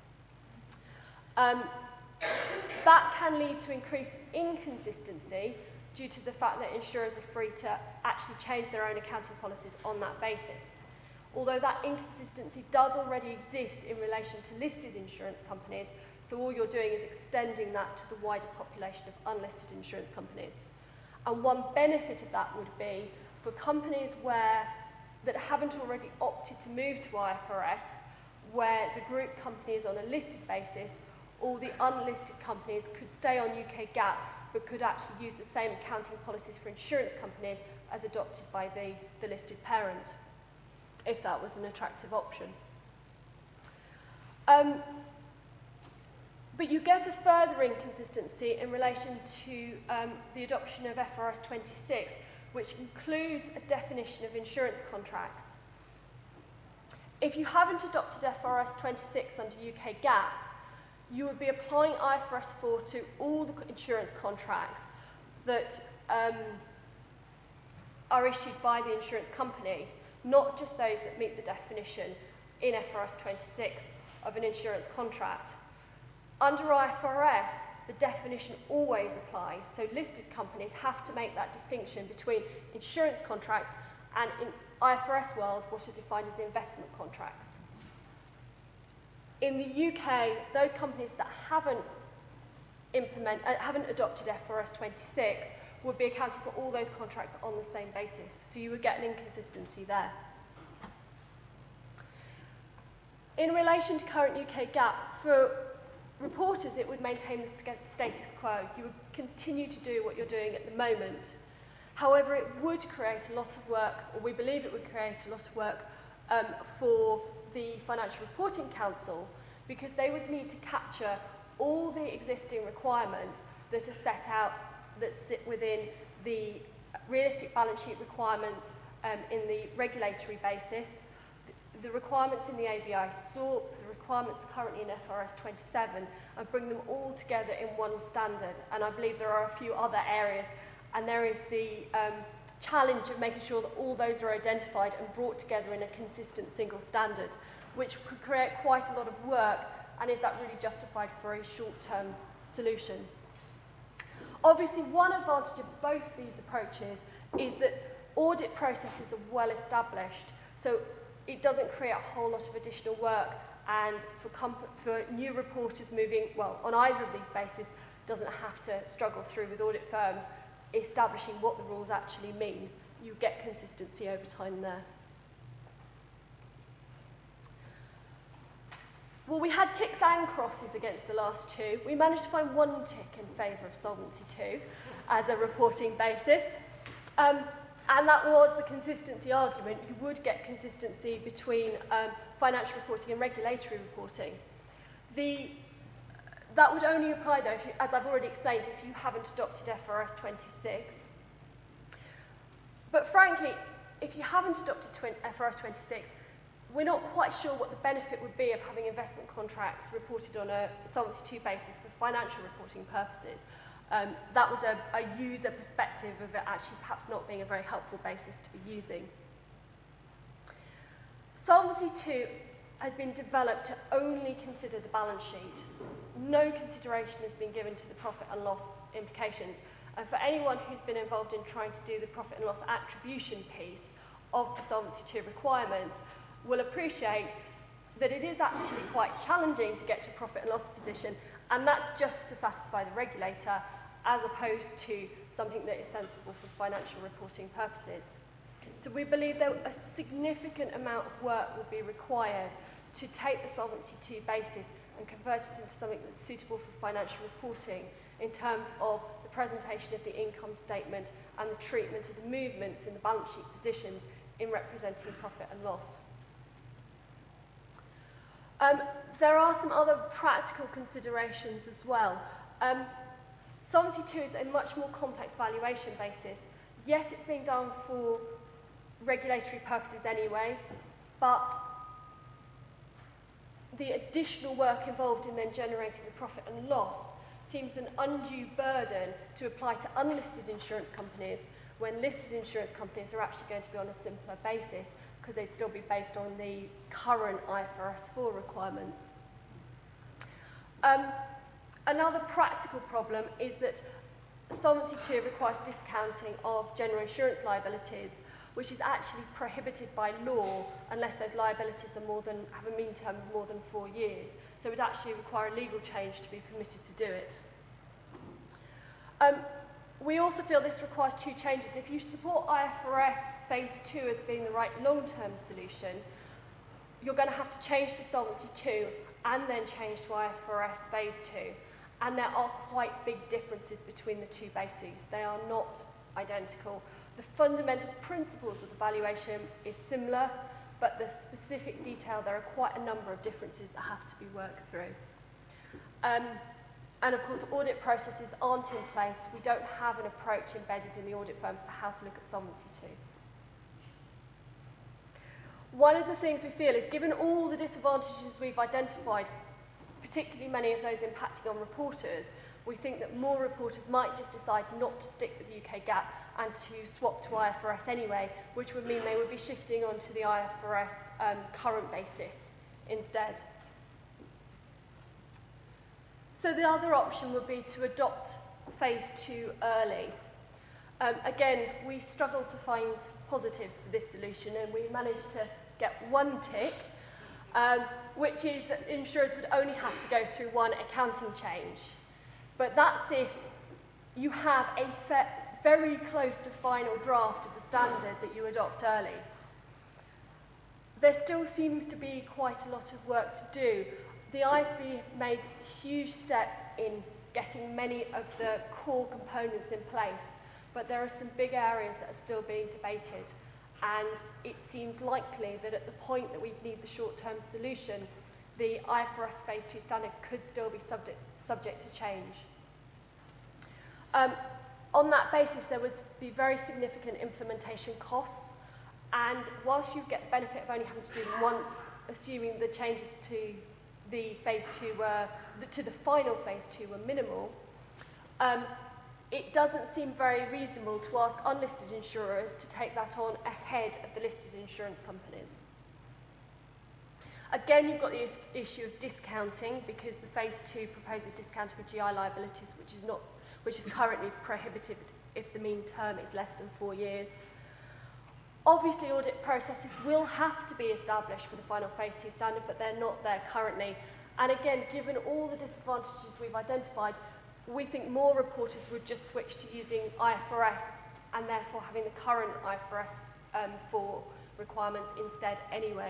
Um, that can lead to increased inconsistency due to the fact that insurers are free to actually change their own accounting policies on that basis. Although that inconsistency does already exist in relation to listed insurance companies, so all you're doing is extending that to the wider population of unlisted insurance companies. And one benefit of that would be for companies where, that haven't already opted to move to I F R S, where the group company is on a listed basis, all the unlisted companies could stay on U K GAAP, but could actually use the same accounting policies for insurance companies as adopted by the, the listed parent, if that was an attractive option. Um, but you get a further inconsistency in relation to um, the adoption of F R S twenty-six, which includes a definition of insurance contracts. If you haven't adopted F R S twenty-six under U K GAAP, you would be applying I F R S four to all the insurance contracts that um, are issued by the insurance company, not just those that meet the definition in F R S twenty-six of an insurance contract. Under I F R S, the definition always applies, so listed companies have to make that distinction between insurance contracts and, in I F R S world, what are defined as investment contracts. In the U K, those companies that haven't, implement, uh, haven't adopted F R S twenty-six would be accounting for all those contracts on the same basis, so you would get an inconsistency there. In relation to current U K GAAP, for reporters it would maintain the status quo. You would continue to do what you're doing at the moment. However, it would create a lot of work, or we believe it would create a lot of work um, for the Financial Reporting Council, because they would need to capture all the existing requirements that are set out, that sit within the realistic balance sheet requirements um, in the regulatory basis, the requirements in the A B I S O P, the requirements currently in F R S twenty-seven, and bring them all together in one standard. And I believe there are a few other areas, and there is the um, challenge of making sure that all those are identified and brought together in a consistent single standard, which could create quite a lot of work, and is that really justified for a short-term solution? Obviously, one advantage of both these approaches is that audit processes are well established, so it doesn't create a whole lot of additional work, and for, for new reporters moving, well, on either of these bases, doesn't have to struggle through with audit firms establishing what the rules actually mean. You get consistency over time there. Well, we had ticks and crosses against the last two. We managed to find one tick in favour of Solvency two as a reporting basis. Um, And that was the consistency argument. You would get consistency between um, financial reporting and regulatory reporting. The, that would only apply, though, if you, as I've already explained, if you haven't adopted F R S twenty-six. But frankly, if you haven't adopted F R S twenty-six, we're not quite sure what the benefit would be of having investment contracts reported on a Solvency two basis for financial reporting purposes. Um, that was a, a user perspective of it actually perhaps not being a very helpful basis to be using. Solvency two has been developed to only consider the balance sheet. No consideration has been given to the profit and loss implications. And for anyone who's been involved in trying to do the profit and loss attribution piece of the Solvency two requirements will appreciate that it is actually quite challenging to get to a profit and loss position, and that's just to satisfy the regulator, as opposed to something that is sensible for financial reporting purposes. So we believe that a significant amount of work will be required to take the Solvency two basis and convert it into something that's suitable for financial reporting in terms of the presentation of the income statement and the treatment of the movements in the balance sheet positions in representing profit and loss. Um, there are some other practical considerations as well. Um, Solvency two is a much more complex valuation basis. Yes, it's being done for regulatory purposes anyway, but the additional work involved in then generating the profit and loss seems an undue burden to apply to unlisted insurance companies when listed insurance companies are actually going to be on a simpler basis, because they'd still be based on the current I F R S four requirements. Um, another practical problem is that Solvency two requires discounting of general insurance liabilities, which is actually prohibited by law unless those liabilities are more than, have a mean term of more than four years. So it would actually require a legal change to be permitted to do it. Um, We also feel this requires two changes. If you support I F R S Phase two as being the right long-term solution, you're going to have to change to Solvency two and then change to I F R S Phase two. And there are quite big differences between the two bases. They are not identical. The fundamental principles of the valuation is similar, but the specific detail, there are quite a number of differences that have to be worked through. Um, and of course, audit processes aren't in place. We don't have an approach embedded in the audit firms for how to look at Solvency two. One of the things we feel is, given all the disadvantages we've identified, particularly many of those impacting on reporters, we think that more reporters might just decide not to stick with U K GAAP and to swap to I F R S anyway, which would mean they would be shifting onto the I F R S um, current basis instead. So the other option would be to adopt phase two early. Um, again, we struggled to find positives for this solution, and we managed to get one tick, um, which is that insurers would only have to go through one accounting change. But that's if you have a fe very close to final draft of the standard that you adopt early. There still seems to be quite a lot of work to do. The I S B have made huge steps in getting many of the core components in place, but there are some big areas that are still being debated. And it seems likely that at the point that we need the short-term solution, the I F R S phase two standard could still be subject, subject to change. Um, on that basis, there would be very significant implementation costs, and whilst you get the benefit of only having to do them once, assuming the changes to the phase two were, to the final phase two were minimal, um, it doesn't seem very reasonable to ask unlisted insurers to take that on ahead of the listed insurance companies. Again, you've got the is issue of discounting, because the phase two proposes discounting of G I liabilities, which is not, which is currently prohibited if the mean term is less than four years. Obviously, audit processes will have to be established for the final phase two standard, but they're not there currently. And again, given all the disadvantages we've identified, we think more reporters would just switch to using I F R S and therefore having the current I F R S um, for requirements instead anyway.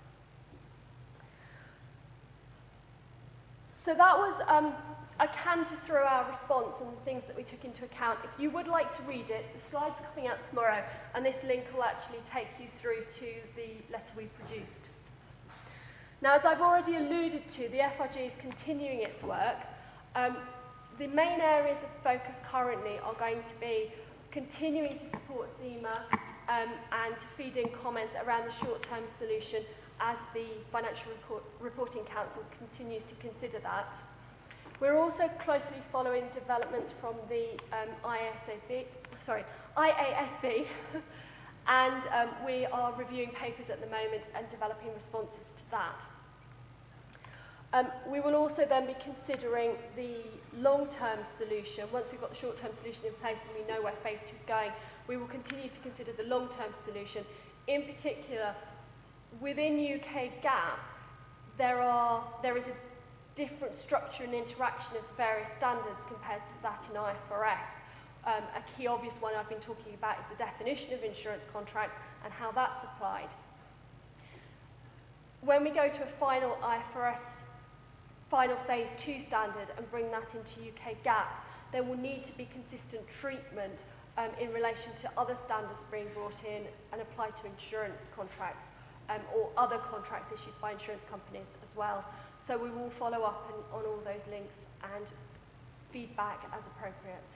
So that was um, a canter through our response and the things that we took into account. If you would like to read it, the slides are coming out tomorrow, and this link will actually take you through to the letter we produced. Now, as I've already alluded to, the F R G is continuing its work. Um, The main areas of focus currently are going to be continuing to support SEMA um, and to feed in comments around the short-term solution as the Financial Report Reporting Council continues to consider that. We're also closely following developments from the um, I S A B, sorry, I A S B, and um, we are reviewing papers at the moment and developing responses to that. Um, we will also then be considering the long-term solution. Once we've got the short-term solution in place and we know where phase two is going, we will continue to consider the long-term solution. In particular, within U K GAAP, there, are, there is a different structure and interaction of various standards compared to that in I F R S. Um, a key obvious one I've been talking about is the definition of insurance contracts and how that's applied. When we go to a final I F R S final phase two standard and bring that into U K GAAP, there will need to be consistent treatment um, in relation to other standards being brought in and applied to insurance contracts um, or other contracts issued by insurance companies as well. So we will follow up on, on all those links and feedback as appropriate.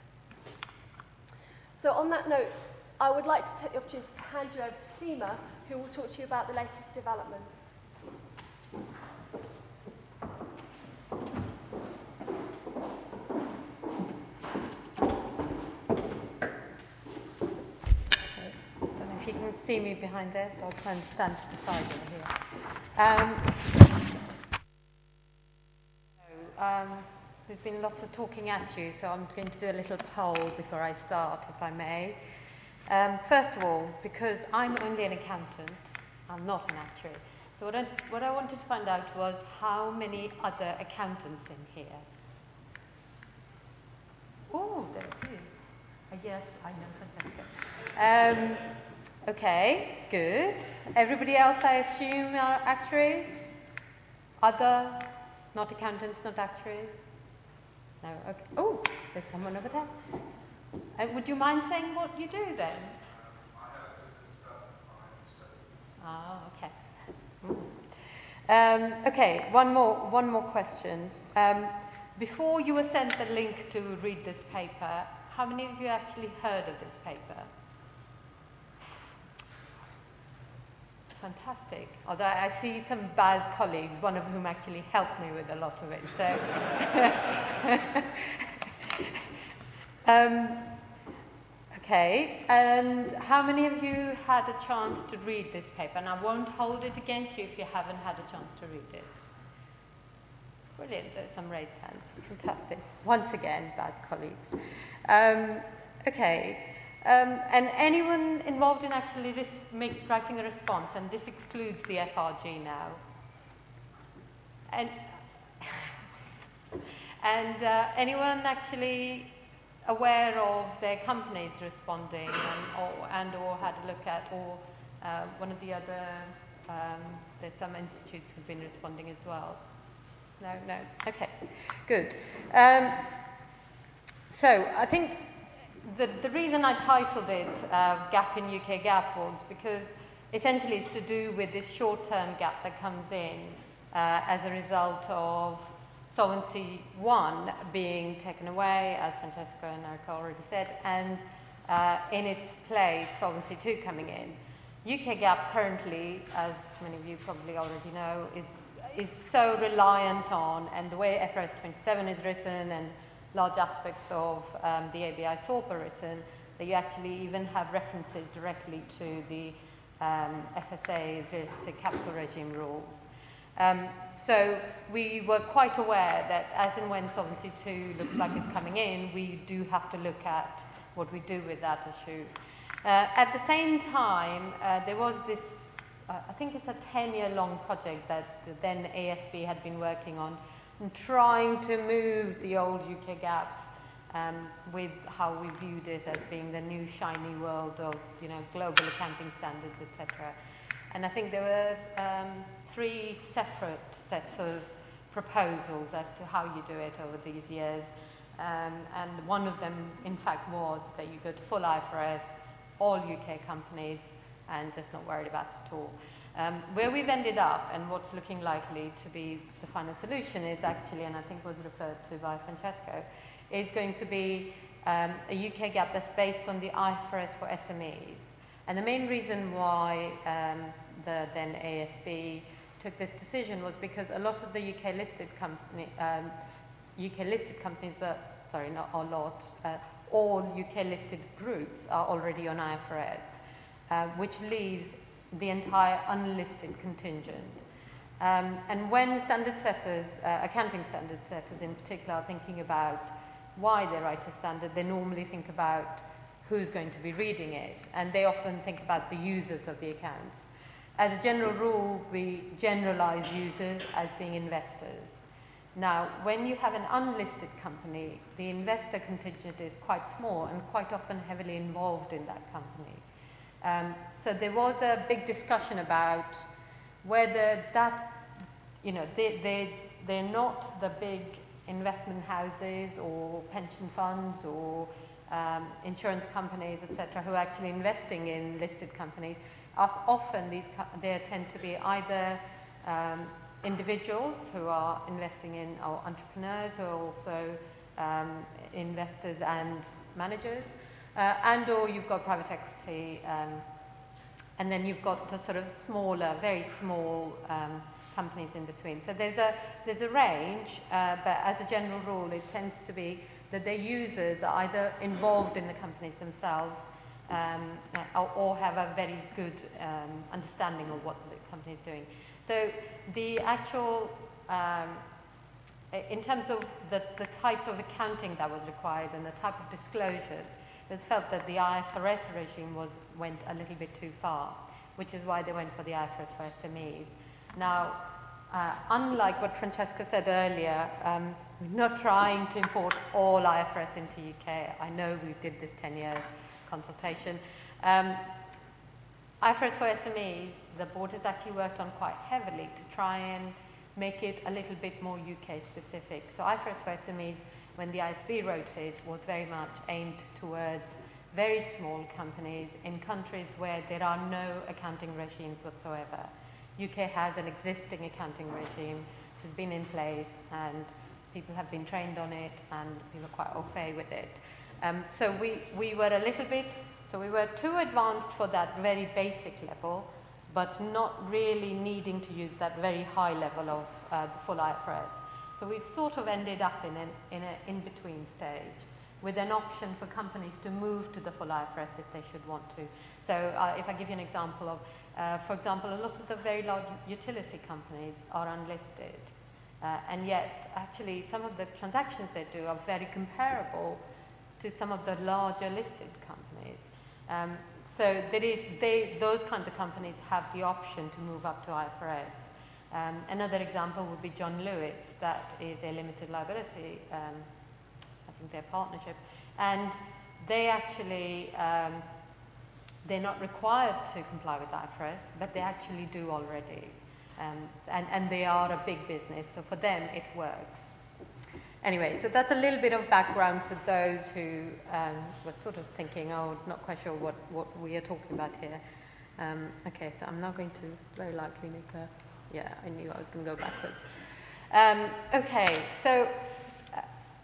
So on that note, I would like to take the opportunity to hand you over to SEMA, who will talk to you about the latest developments. You can see me behind there, so I'll try and stand to the side over here. Um, so, um, there's been lots of talking at you, so I'm going to do a little poll before I start, if I may. Um, first of all, because I'm only an accountant, I'm not an actuary. So what I, what I wanted to find out was how many other accountants in here. Oh, there are you. Uh, yes, I know, fantastic. Um, Okay, good. Everybody else, I assume, are actuaries? Other, not accountants, not actuaries? No, okay. Oh, there's someone over there. Uh, would you mind saying what you do then? I have a business development financial services. Ah, okay. Um, okay, one more, one more question. Um, before you were sent the link to read this paper, how many of you actually heard of this paper? Fantastic. Although I see some B A S colleagues, one of whom actually helped me with a lot of it. So, um, okay. And how many of you had a chance to read this paper? And I won't hold it against you if you haven't had a chance to read it. Brilliant. There's some raised hands. Fantastic. Once again, B A S colleagues. Um, okay. Um, and anyone involved in actually res make, writing a response, and this excludes the F R G now. And, and uh, anyone actually aware of their companies responding and or, and or had a look at, or uh, one of the other, um, there's some institutes who've been responding as well? No, no. Okay, good. Um, so I think The, the reason I titled it uh, Gap in U K GAAP was because essentially it's to do with this short-term gap that comes in uh, as a result of Solvency one being taken away, as Francesco and Erica already said, and uh, in its place Solvency two coming in. U K GAAP currently, as many of you probably already know, is, is so reliant on, and the way F R S twenty-seven is written and large aspects of um, the A B I S O R P are written, that you actually even have references directly to the um, F S A's realistic capital regime rules. Um, so we were quite aware that as and when Solvency two looks like it's coming in, we do have to look at what we do with that issue. Uh, at the same time, uh, there was this, uh, I think it's a ten-year long project that the then A S B had been working on, and trying to move the old U K GAAP um, with how we viewed it as being the new shiny world of, you know, global accounting standards, et cetera. And I think there were um, three separate sets of proposals as to how you do it over these years. Um, and one of them, in fact, was that you go to full I F R S, all U K companies, and just not worried about it at all. Um, where we've ended up and what's looking likely to be the final solution is actually, and I think was referred to by Francesco, is going to be um, a U K GAAP that's based on the I F R S for S M Es. And the main reason why um, the then A S B took this decision was because a lot of the U K listed company, um, U K listed companies, that, sorry, not a lot, uh, all U K listed groups are already on I F R S, uh, which leaves the entire unlisted contingent. Um, and when standard setters, uh, accounting standard setters in particular, are thinking about why they write a standard, they normally think about who's going to be reading it, and they often think about the users of the accounts. As a general rule, we generalize users as being investors. Now, when you have an unlisted company, the investor contingent is quite small and quite often heavily involved in that company. Um, so there was a big discussion about whether that, you know, they, they, they're not the big investment houses or pension funds or um, insurance companies, et cetera, who are actually investing in listed companies. Often these they tend to be either um, individuals who are investing in, or entrepreneurs who are also um, investors and managers, uh, and or you've got private equity, um, and then you've got the sort of smaller, very small um, companies in between. So there's a, there's a range, uh, but as a general rule, it tends to be that their users are either involved in the companies themselves um, or, or have a very good um, understanding of what the company is doing. So the actual, um, in terms of the, the type of accounting that was required and the type of disclosures, it was felt that the I F R S regime was, went a little bit too far, which is why they went for the I F R S for S M Es. Now, uh, unlike what Francesca said earlier, um, we're not trying to import all I F R S into U K. I know we did this ten-year consultation. Um, I F R S for S M Es, the board has actually worked on quite heavily to try and make it a little bit more U K specific. So I F R S for S M Es, when the I S B wrote it, was very much aimed towards very small companies in countries where there are no accounting regimes whatsoever. U K has an existing accounting regime which has been in place, and people have been trained on it, and people are quite au fait with it. Um, so we, we were a little bit, so we were too advanced for that very basic level, but not really needing to use that very high level of uh, the full I F R S. So we've sort of ended up in an in a in-between stage, with an option for companies to move to the full I F R S if they should want to. So uh, if I give you an example of, uh, for example, a lot of the very large utility companies are unlisted, uh, and yet actually some of the transactions they do are very comparable to some of the larger listed companies. Um, so there is, they, those kinds of companies have the option to move up to I F R S. Um, another example would be John Lewis, that is a limited liability, um, I think their partnership, and they actually, um, they're not required to comply with I F R S, but they actually do already, um, and, and they are a big business, so for them it works. Anyway, so that's a little bit of background for those who um, were sort of thinking, oh, not quite sure what, what we are talking about here. Um, okay, so I'm now going to very likely make a, yeah, I knew I was going to go backwards. Um, okay, so uh,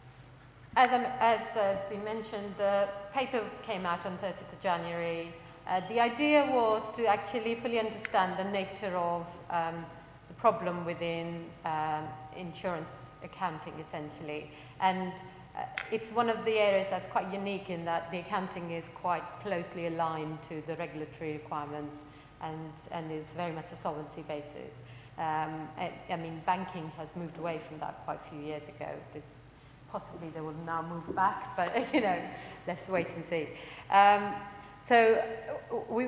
as, um, as uh, has been mentioned, the paper came out on thirtieth of January. Uh, the idea was to actually fully understand the nature of um, the problem within um, insurance accounting, essentially. And uh, it's one of the areas that's quite unique in that the accounting is quite closely aligned to the regulatory requirements, and, and is very much a solvency basis. Um, I, I mean, banking has moved away from that quite a few years ago. This, possibly they will now move back, but you know, let's wait and see. Um, so we,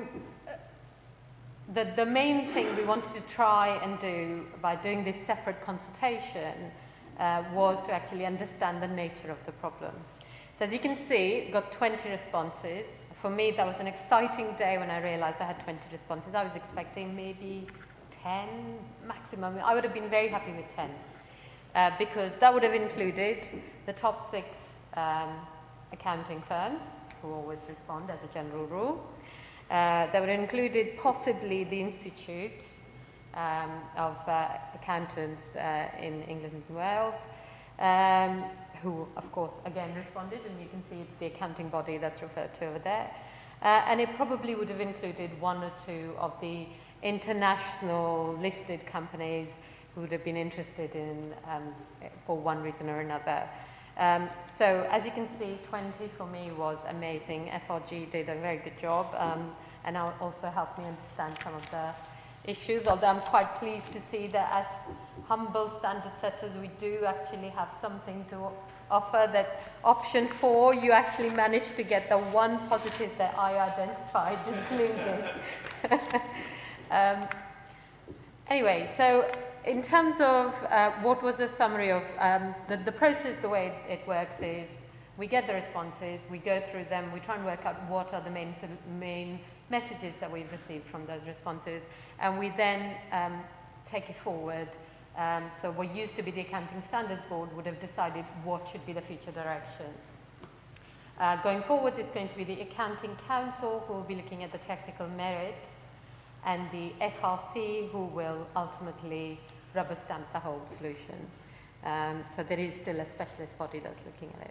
the, the main thing we wanted to try and do by doing this separate consultation uh, was to actually understand the nature of the problem. So as you can see, got twenty responses. For me, that was an exciting day when I realized I had twenty responses. I was expecting maybe ten maximum. I would have been very happy with ten, uh, because that would have included the top six um, accounting firms, who always respond as a general rule. Uh, that would have included possibly the Institute um, of uh, Accountants uh, in England and Wales, um, who, of course, again responded, and you can see it's the accounting body that's referred to over there. Uh, and it probably would have included one or two of the international listed companies who would have been interested in, um, for one reason or another. Um, so as you can see, twenty for me was amazing. F R G did a very good job, um, and now also helped me understand some of the issues, although I'm quite pleased to see that as humble standard setters, we do actually have something to offer. That option four, you actually managed to get the one positive that I identified included. um, anyway, so in terms of uh, what was the summary of um, the, the process, the way it, it works is we get the responses, we go through them, we try and work out what are the main, main messages that we've received from those responses, and we then um, take it forward. Um, so what used to be the Accounting Standards Board would have decided what should be the future direction. Uh, going forward, it's going to be the Accounting Council who will be looking at the technical merits, and the F R C who will ultimately rubber stamp the whole solution. Um, so there is still a specialist body that's looking at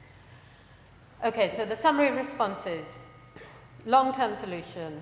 it. Okay, so the summary responses. Long-term solution.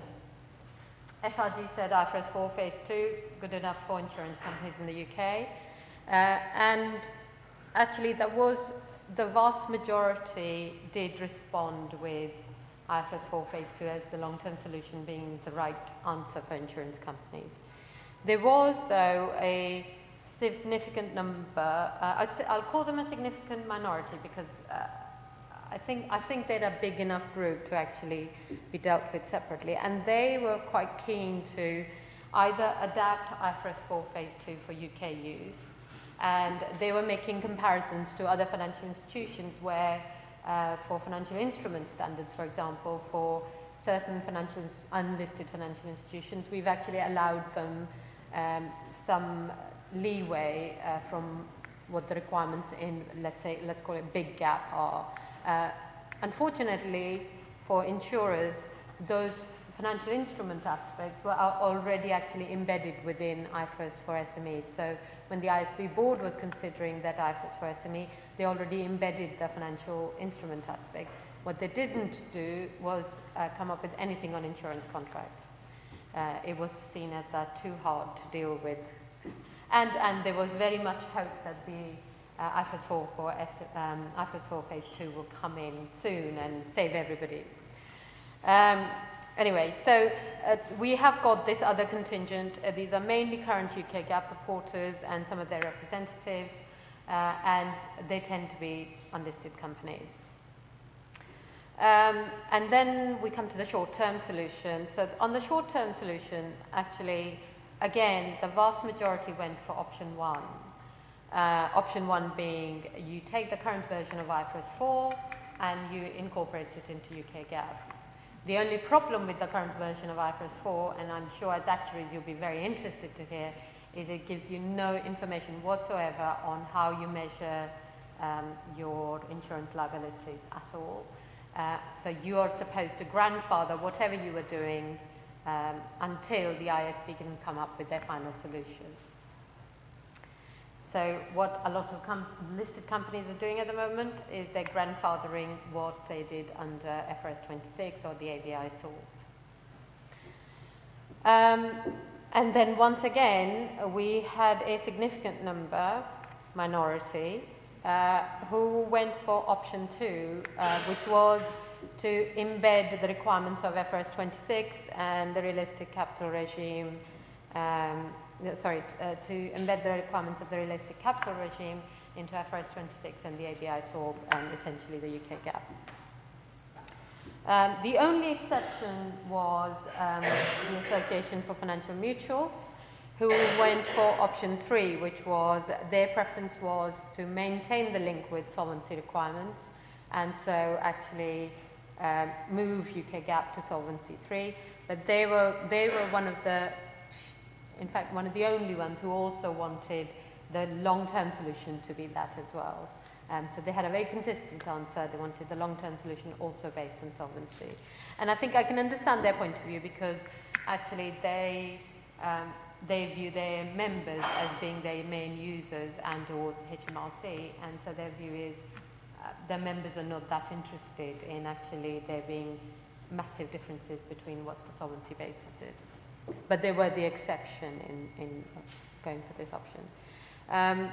F R G said I F R S four phase two, good enough for insurance companies in the U K. Uh, and actually that was, the vast majority did respond with I F R S four phase two as the long-term solution being the right answer for insurance companies. There was, though, a significant number, uh, I'd say, I'll call them a significant minority because uh, I think, I think they're a big enough group to actually be dealt with separately, and they were quite keen to either adapt I F R S four phase two for U K use, and they were making comparisons to other financial institutions where, uh, for financial instrument standards, for example, for certain financial, unlisted financial institutions, we've actually allowed them um, some leeway uh, from what the requirements in, let's say, let's call it big gap are. Uh, unfortunately, for insurers, those financial instrument aspects were already actually embedded within I F R S for S M Es. So when the I S B board was considering that I F R S for S M E, they already embedded the financial instrument aspect. What they didn't do was uh, come up with anything on insurance contracts. Uh, it was seen as that too hard to deal with. And, and there was very much hope that the uh, I F R S four for S, um, I F R S four phase two will come in soon and save everybody. Um, Anyway, so uh, we have got this other contingent. Uh, these are mainly current U K GAAP reporters and some of their representatives, uh, and they tend to be unlisted companies. Um, and then we come to the short-term solution. So on the short-term solution, actually, again, the vast majority went for option one. Uh, option one being you take the current version of I F R S four and you incorporate it into U K GAAP. The only problem with the current version of I F R S four, and I'm sure as actuaries you'll be very interested to hear, is it gives you no information whatsoever on how you measure um, your insurance liabilities at all. Uh, so you are supposed to grandfather whatever you were doing um, until the I S B can come up with their final solution. So what a lot of com listed companies are doing at the moment is they're grandfathering what they did under F R S twenty-six or the A B I S O R B. Um, and then once again, we had a significant number, minority, uh, who went for option two, uh, which was to embed the requirements of F R S twenty-six and the realistic capital regime um, sorry, uh, to embed the requirements of the realistic capital regime into F R S twenty-six and the A B I S O R B and essentially the U K GAAP. Um, the only exception was um, the Association for Financial Mutuals, who went for option three, which was their preference was to maintain the link with solvency requirements and so actually uh, move U K GAAP to Solvency three. But they were, they were one of the in fact, one of the only ones who also wanted the long-term solution to be that as well. Um, so they had a very consistent answer. They wanted the long-term solution also based on solvency. And I think I can understand their point of view because actually they, um, they view their members as being their main users and or H M R C. And so their view is uh, their members are not that interested in actually there being massive differences between what the solvency basis is. But they were the exception in, in going for this option. Um,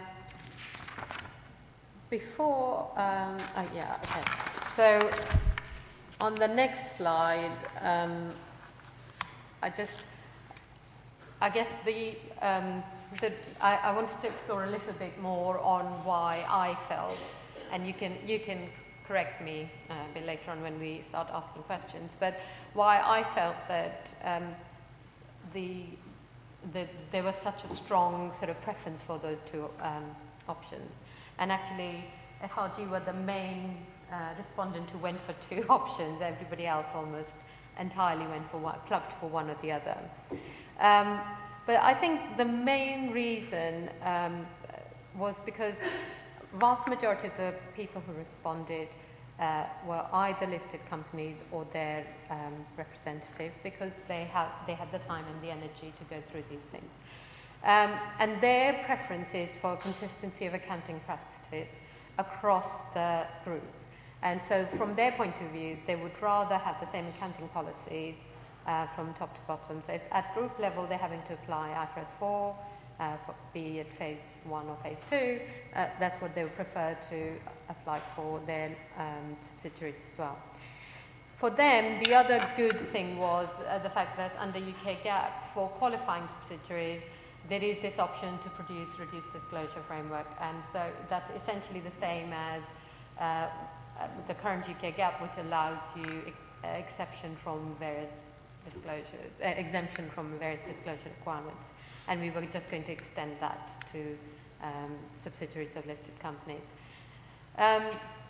before, um, oh yeah, okay. So on the next slide, um, I just, I guess the, um, the I, I wanted to explore a little bit more on why I felt, and you can, you can correct me uh, a bit later on when we start asking questions, but why I felt that um, The, the, there was such a strong sort of preference for those two um, options. And actually, F R G were the main uh, respondent who went for two options. Everybody else almost entirely went for one, plucked for one or the other. Um, but I think the main reason um, was because vast majority of the people who responded Uh, were either listed companies or their um, representative because they, have, they had the time and the energy to go through these things. Um, and their preference is for consistency of accounting practice across the group. And so from their point of view, they would rather have the same accounting policies uh, from top to bottom. So if at group level they're having to apply I F R S four, uh, be it phase one or phase two, uh, that's what they would prefer to apply for their um, subsidiaries as well. For them, the other good thing was uh, the fact that under U K GAAP, for qualifying subsidiaries, there is this option to produce reduced disclosure framework, and so that's essentially the same as uh, the current U K GAAP, which allows you uh, exception from various disclosures, uh, exemption from various disclosure requirements. And we were just going to extend that to um, subsidiaries of listed companies. Um,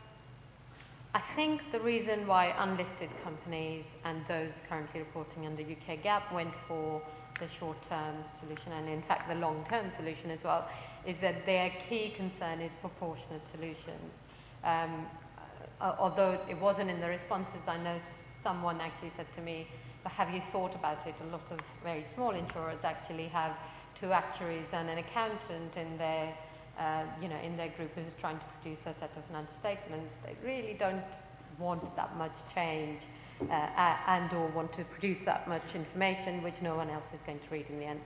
I think the reason why unlisted companies and those currently reporting under U K GAAP went for the short-term solution and in fact the long-term solution as well is that their key concern is proportionate solutions. Um, uh, although it wasn't in the responses, I know someone actually said to me, but have you thought about it? A lot of very small insurers actually have two actuaries and an accountant in their, uh, you know, in their group who's trying to produce a set of financial statements. They really don't want that much change uh, and or want to produce that much information which no one else is going to read in the end.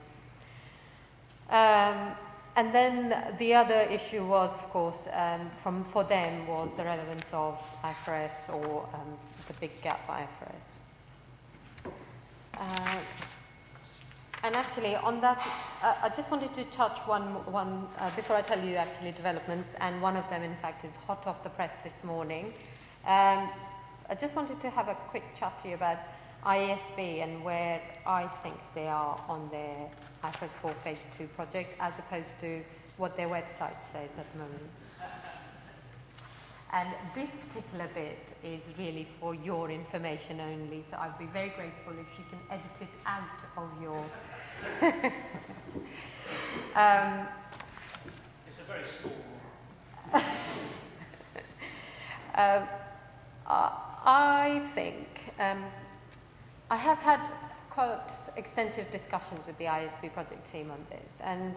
Um, and then the other issue was, of course, um, from for them was the relevance of I F R S or um, the big gap I F R S. Uh, and actually, on that, uh, I just wanted to touch one, one uh, before I tell you actually developments, and one of them, in fact, is hot off the press this morning. Um, I just wanted to have a quick chat to you about I A S B and where I think they are on their I F R S four phase two project, as opposed to what their website says at the moment. And this particular bit is really for your information only, so I'd be very grateful if you can edit it out of your... um, it's a very small um, uh, I think um, I have had quite extensive discussions with the I S B project team on this, and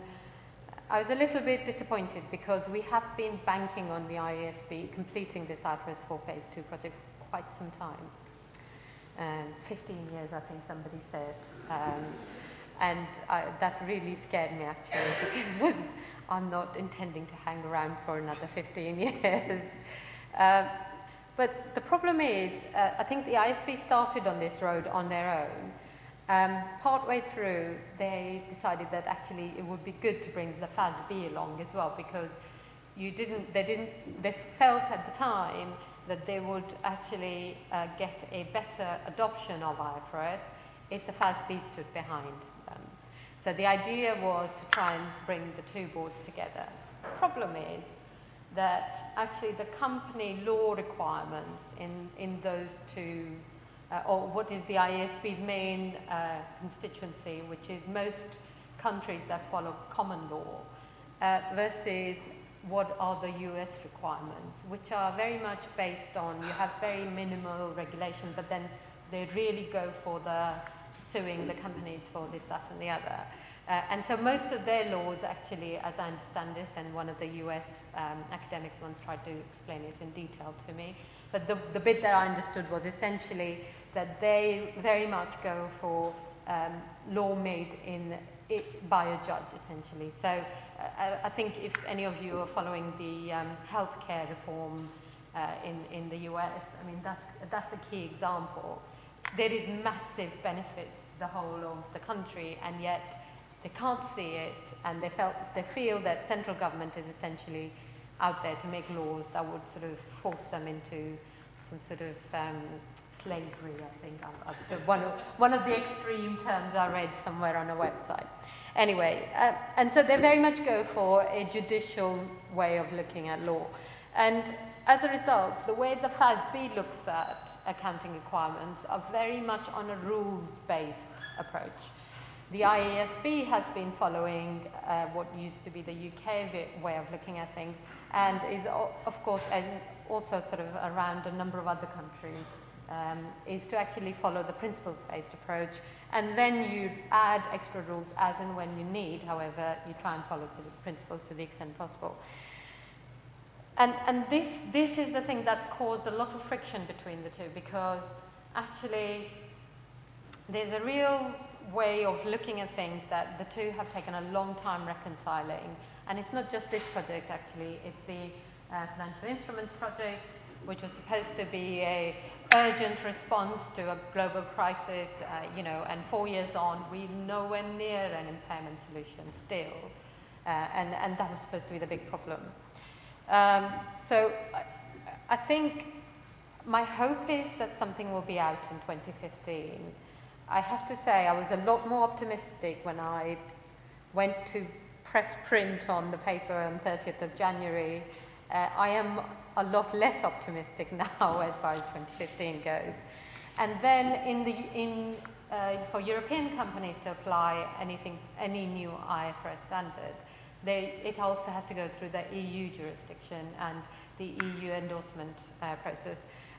I was a little bit disappointed because we have been banking on the I A S B completing this I F R S four phase two project for quite some time. Um, fifteen years, I think somebody said. Um, and I, that really scared me, actually, because I'm not intending to hang around for another fifteen years. Uh, but the problem is, uh, I think the I S B started on this road on their own. Um, partway through, they decided that actually it would be good to bring the F A S B along as well, because you didn't, they didn't, they felt at the time that they would actually uh, get a better adoption of I F R S if the F A S B stood behind them. So the idea was to try and bring the two boards together. The problem is that actually the company law requirements in, in those two Uh, or what is the I A S B's main uh, constituency, which is most countries that follow common law, uh, versus what are the U S requirements, which are very much based on, you have very minimal regulation, but then they really go for the suing the companies for this, that, and the other. Uh, and so most of their laws actually, as I understand this, and one of the U S um, academics once tried to explain it in detail to me, but the, the bit that I understood was essentially that they very much go for um, law made in, it, by a judge, essentially. So uh, I, I think if any of you are following the um, healthcare reform uh, in, in the U S, I mean, that's, that's a key example. There is massive benefits to the whole of the country, and yet they can't see it, and they, felt, they feel that central government is essentially out there to make laws that would sort of force them into some sort of um, slavery, I think. Uh, uh, one, of, one of the extreme terms I read somewhere on a website. Anyway, uh, and so they very much go for a judicial way of looking at law. And as a result, the way the F A S B looks at accounting requirements are very much on a rules-based approach. The I A S B has been following uh, what used to be the U K way of looking at things, and is, of course, and also sort of around a number of other countries, um, is to actually follow the principles-based approach, and then you add extra rules as and when you need. However, you try and follow the principles to the extent possible. And, and this, this is the thing that's caused a lot of friction between the two, because actually there's a real way of looking at things that the two have taken a long time reconciling. And it's not just this project, actually. It's the uh, Financial Instruments project, which was supposed to be a urgent response to a global crisis, uh, you know, and four years on, we're nowhere near an impairment solution still. Uh, and, and that was supposed to be the big problem. Um, so I, I think my hope is that something will be out in twenty fifteen. I have to say I was a lot more optimistic when I went to press print on the paper on thirtieth of January. Uh, I am a lot less optimistic now as far as twenty fifteen goes. And then in the, in, uh, for European companies to apply anything, any new I F R S standard, they, it also has to go through the E U jurisdiction and the E U endorsement uh, process.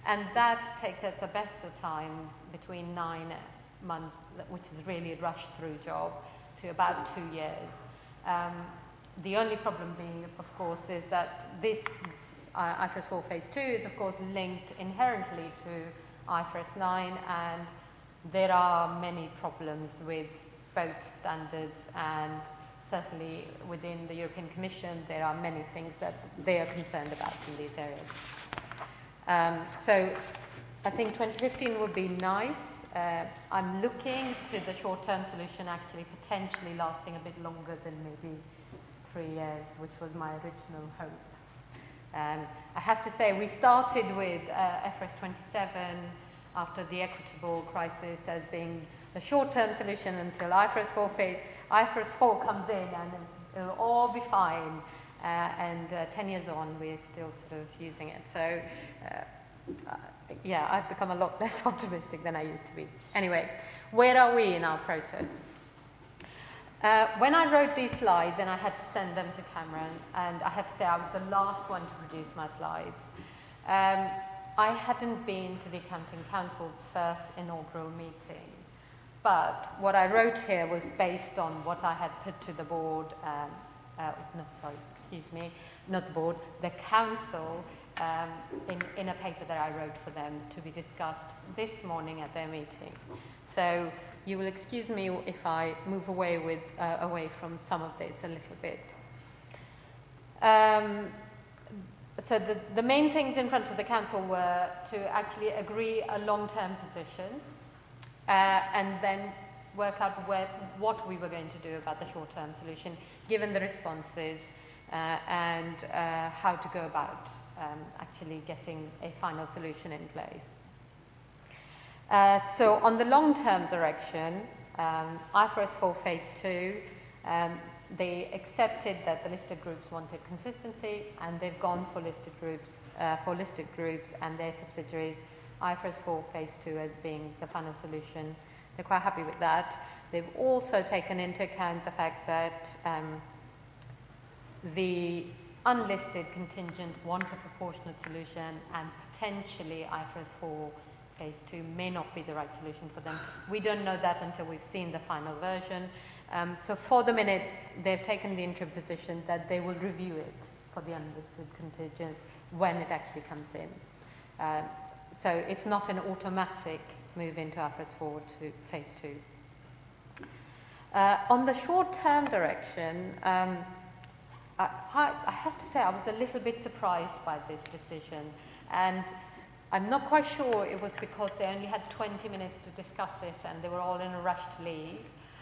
And that takes at the best of times between nine months, which is really a rush-through job, to about two years. Um, the only problem being, of course, is that this uh, I F R S four Phase two is, of course, linked inherently to I F R S nine, and there are many problems with both standards, and certainly within the European Commission, there are many things that they are concerned about in these areas. Um, so I think twenty fifteen would be nice. Uh, I'm looking to the short-term solution actually potentially lasting a bit longer than maybe three years, which was my original hope. Um, I have to say we started with uh, I F R S twenty-seven after the equitable crisis as being the short-term solution until I F R S four, I F R S four comes in and it'll all be fine. Uh, and uh, ten years on, we're still sort of using it. So, uh, uh, yeah, I've become a lot less optimistic than I used to be. Anyway, where are we in our process? Uh, when I wrote these slides, and I had to send them to Cameron, and I have to say I was the last one to produce my slides, um, I hadn't been to the Accounting Council's first inaugural meeting. But what I wrote here was based on what I had put to the board, um, uh, no, sorry, excuse me, not the board, the council, um, in, in a paper that I wrote for them to be discussed this morning at their meeting. So you will excuse me if I move away, with, uh, away from some of this a little bit. Um, so the, the main things in front of the council were to actually agree a long-term position, uh, and then work out where, what we were going to do about the short-term solution, given the responses, uh, and uh, how to go about um, actually getting a final solution in place. Uh, so on the long-term direction, um, I F R S four Phase two, um, they accepted that the listed groups wanted consistency, and they've gone for listed groups, uh, for listed groups and their subsidiaries, I F R S four Phase two as being the final solution. They're quite happy with that. They've also taken into account the fact that um, the unlisted contingent want a proportionate solution, and potentially I F R S four Phase two may not be the right solution for them. We don't know that until we've seen the final version. Um, so for the minute, they've taken the interim position that they will review it for the unlisted contingent when it actually comes in. Uh, so it's not an automatic move into I F R S four to Phase two. Uh, on the short-term direction, um, I, I have to say I was a little bit surprised by this decision, and I'm not quite sure it was because they only had twenty minutes to discuss it and they were all in a rush to leave,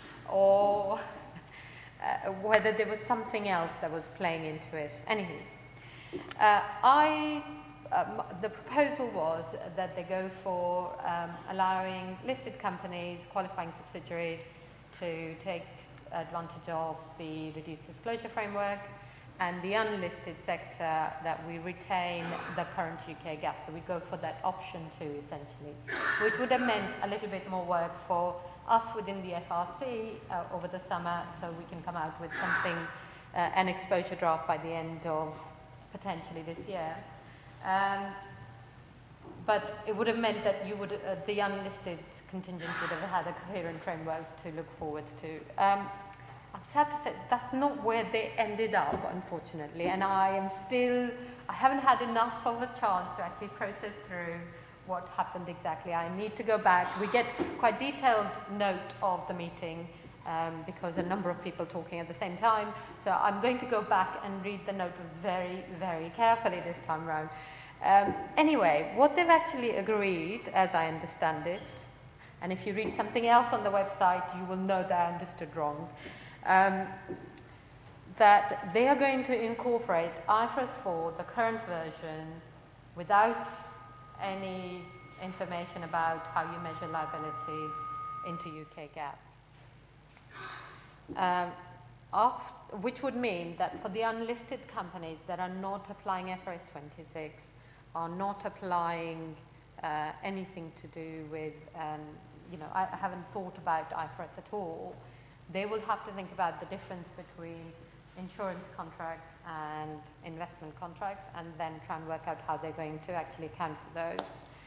or uh, whether there was something else that was playing into it. Anywho, uh, I, um, the proposal was that they go for um, allowing listed companies, qualifying subsidiaries, to take advantage of the reduced disclosure framework, and the unlisted sector that we retain the current U K GAAP. So we go for that option two, essentially, which would have meant a little bit more work for us within the F R C uh, over the summer, so we can come out with something, uh, an exposure draft by the end of potentially this year. Um, but it would have meant that you would, uh, the unlisted contingent would have had a coherent framework to look forwards to. Um, I'm sad to say that's not where they ended up, unfortunately, and I am still, I haven't had enough of a chance to actually process through what happened exactly. I need to go back. We get quite detailed note of the meeting um, because a number of people talking at the same time, so I'm going to go back and read the note very, very carefully this time round. Um, anyway, what they've actually agreed, as I understand it, and if you read something else on the website, you will know that I understood wrong, Um, that they are going to incorporate I F R S four, the current version, without any information about how you measure liabilities, into U K GAAP. Um, of, which would mean that for the unlisted companies that are not applying F R S twenty-six, are not applying uh, anything to do with, um, you know, I, I haven't thought about I F R S at all, they will have to think about the difference between insurance contracts and investment contracts, and then try and work out how they're going to actually account for those.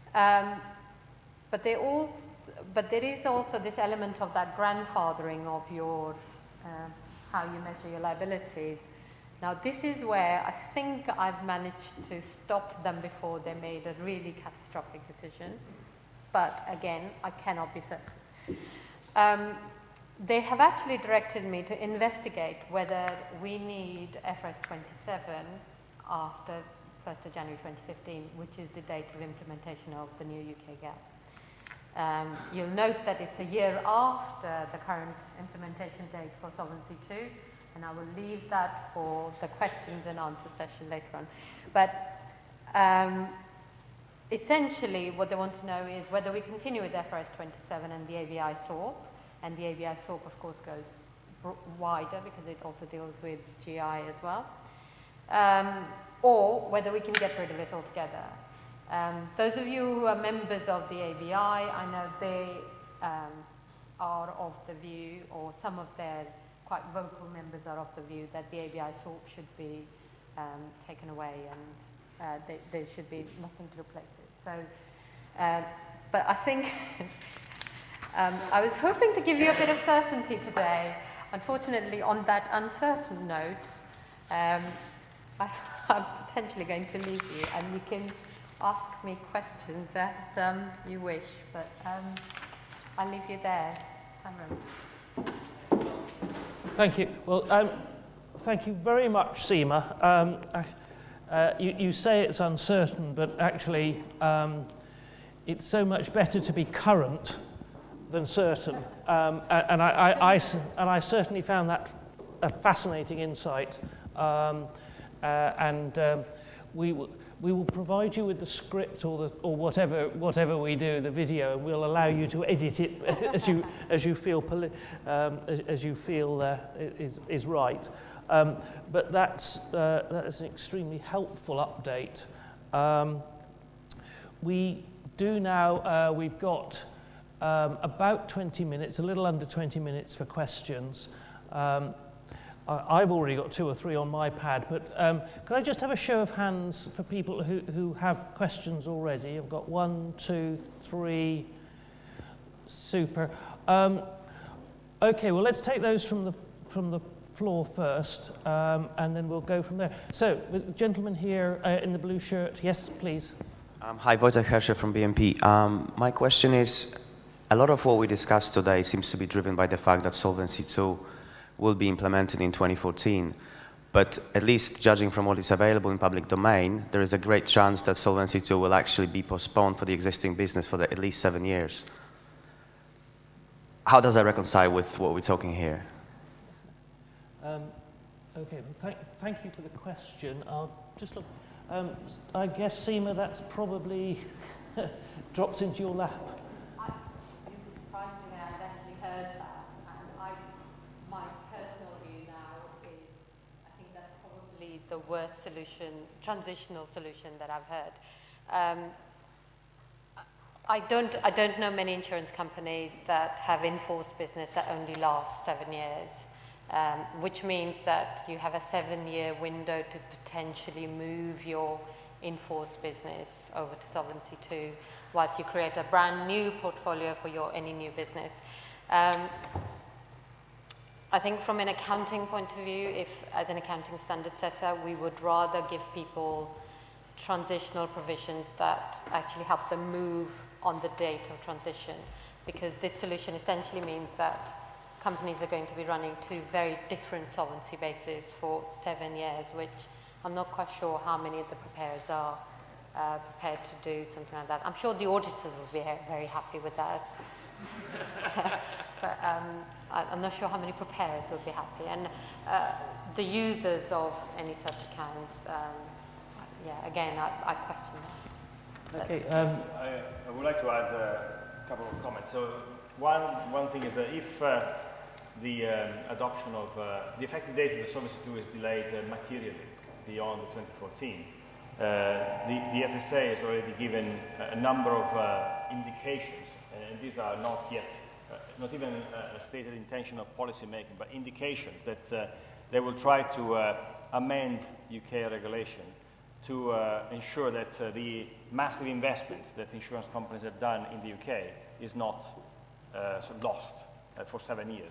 Um, but, they also, but there is also this element of that grandfathering of your, uh, how you measure your liabilities. Now, this is where I think I've managed to stop them before they made a really catastrophic decision. But again, I cannot be certain. Um, they have actually directed me to investigate whether we need F R S twenty-seven after first of January twenty fifteen, which is the date of implementation of the new U K GAAP. Um, you'll note that it's a year after the current implementation date for Solvency two, and I will leave that for the questions and answer session later on. But um, essentially, what they want to know is whether we continue with F R S twenty-seven and the A B I S O R P, and the A B I S O R P, of course, goes wider because it also deals with G I as well, um, or whether we can get rid of it altogether. Um, those of you who are members of the A B I, I know they um, are of the view, or some of their quite vocal members are of the view, that the A B I S O R P should be um, taken away and uh, they, there should be nothing to replace it. So, uh, but I think um, I was hoping to give you a bit of certainty today. Unfortunately, on that uncertain note, um, I, I'm potentially going to leave you, and you can ask me questions as um, you wish, but um, I'll leave you there. Cameron. Thank you. Well, um, thank you very much, Seema. Um, uh, you, you say it's uncertain, but actually um, it's so much better to be current than certain. Um, and, I, I, I, and I certainly found that a fascinating insight. Um, uh, and um, we will... We will provide you with the script or, the, or whatever, whatever we do, the video, and we'll allow you to edit it as you, as you feel, um, as, as you feel uh, is, is right. Um, but that's, uh, that is an extremely helpful update. Um, we do now, uh, we've got um, about twenty minutes, a little under twenty minutes for questions. Um, I've already got two or three on my pad, but um, could I just have a show of hands for people who, who have questions already? I've got one, two, three. Super. Um, okay, well, let's take those from the, from the floor first, um, and then we'll go from there. So, the gentleman here uh, in the blue shirt. Yes, please. Um, hi, Wojciech Herscher from B N P. Um, my question is, a lot of what we discussed today seems to be driven by the fact that Solvency two will be implemented in twenty fourteen. But at least judging from what is available in public domain, there is a great chance that Solvency two will actually be postponed for the existing business for the, at least seven years. How does that reconcile with what we're talking here? Um, okay, well, thank, thank you for the question. I'll just look. Um, I guess, Seema, that's probably drops into your lap. I, it was surprising that I'd actually heard that, and I, my personal view now is I think that's probably the worst solution, transitional solution that I've heard. Um, I don't, I don't know many insurance companies that have in-force business that only lasts seven years. Um, which means that you have a seven-year window to potentially move your in-force business over to Solvency two, whilst you create a brand new portfolio for your any new business. Um, I think from an accounting point of view, if as an accounting standard setter, we would rather give people transitional provisions that actually help them move on the date of transition, because this solution essentially means that companies are going to be running two very different solvency bases for seven years, which I'm not quite sure how many of the preparers are uh, prepared to do something like that. I'm sure the auditors will be very happy with that. But um, I, I'm not sure how many preparers will be happy. And uh, the users of any such accounts, um, yeah, again, I, I question that. Okay. Um, I, I would like to add a couple of comments. So one, one thing is that if uh, the um, adoption of uh, the effective date of the Solvency two is delayed uh, materially beyond twenty fourteen, uh, the, the F S A has already given a number of uh, indications, and these are not yet, uh, not even a stated intention of policy making, but indications that uh, they will try to uh, amend U K regulation to uh, ensure that uh, the massive investment that insurance companies have done in the U K is not uh, sort of lost uh, for seven years,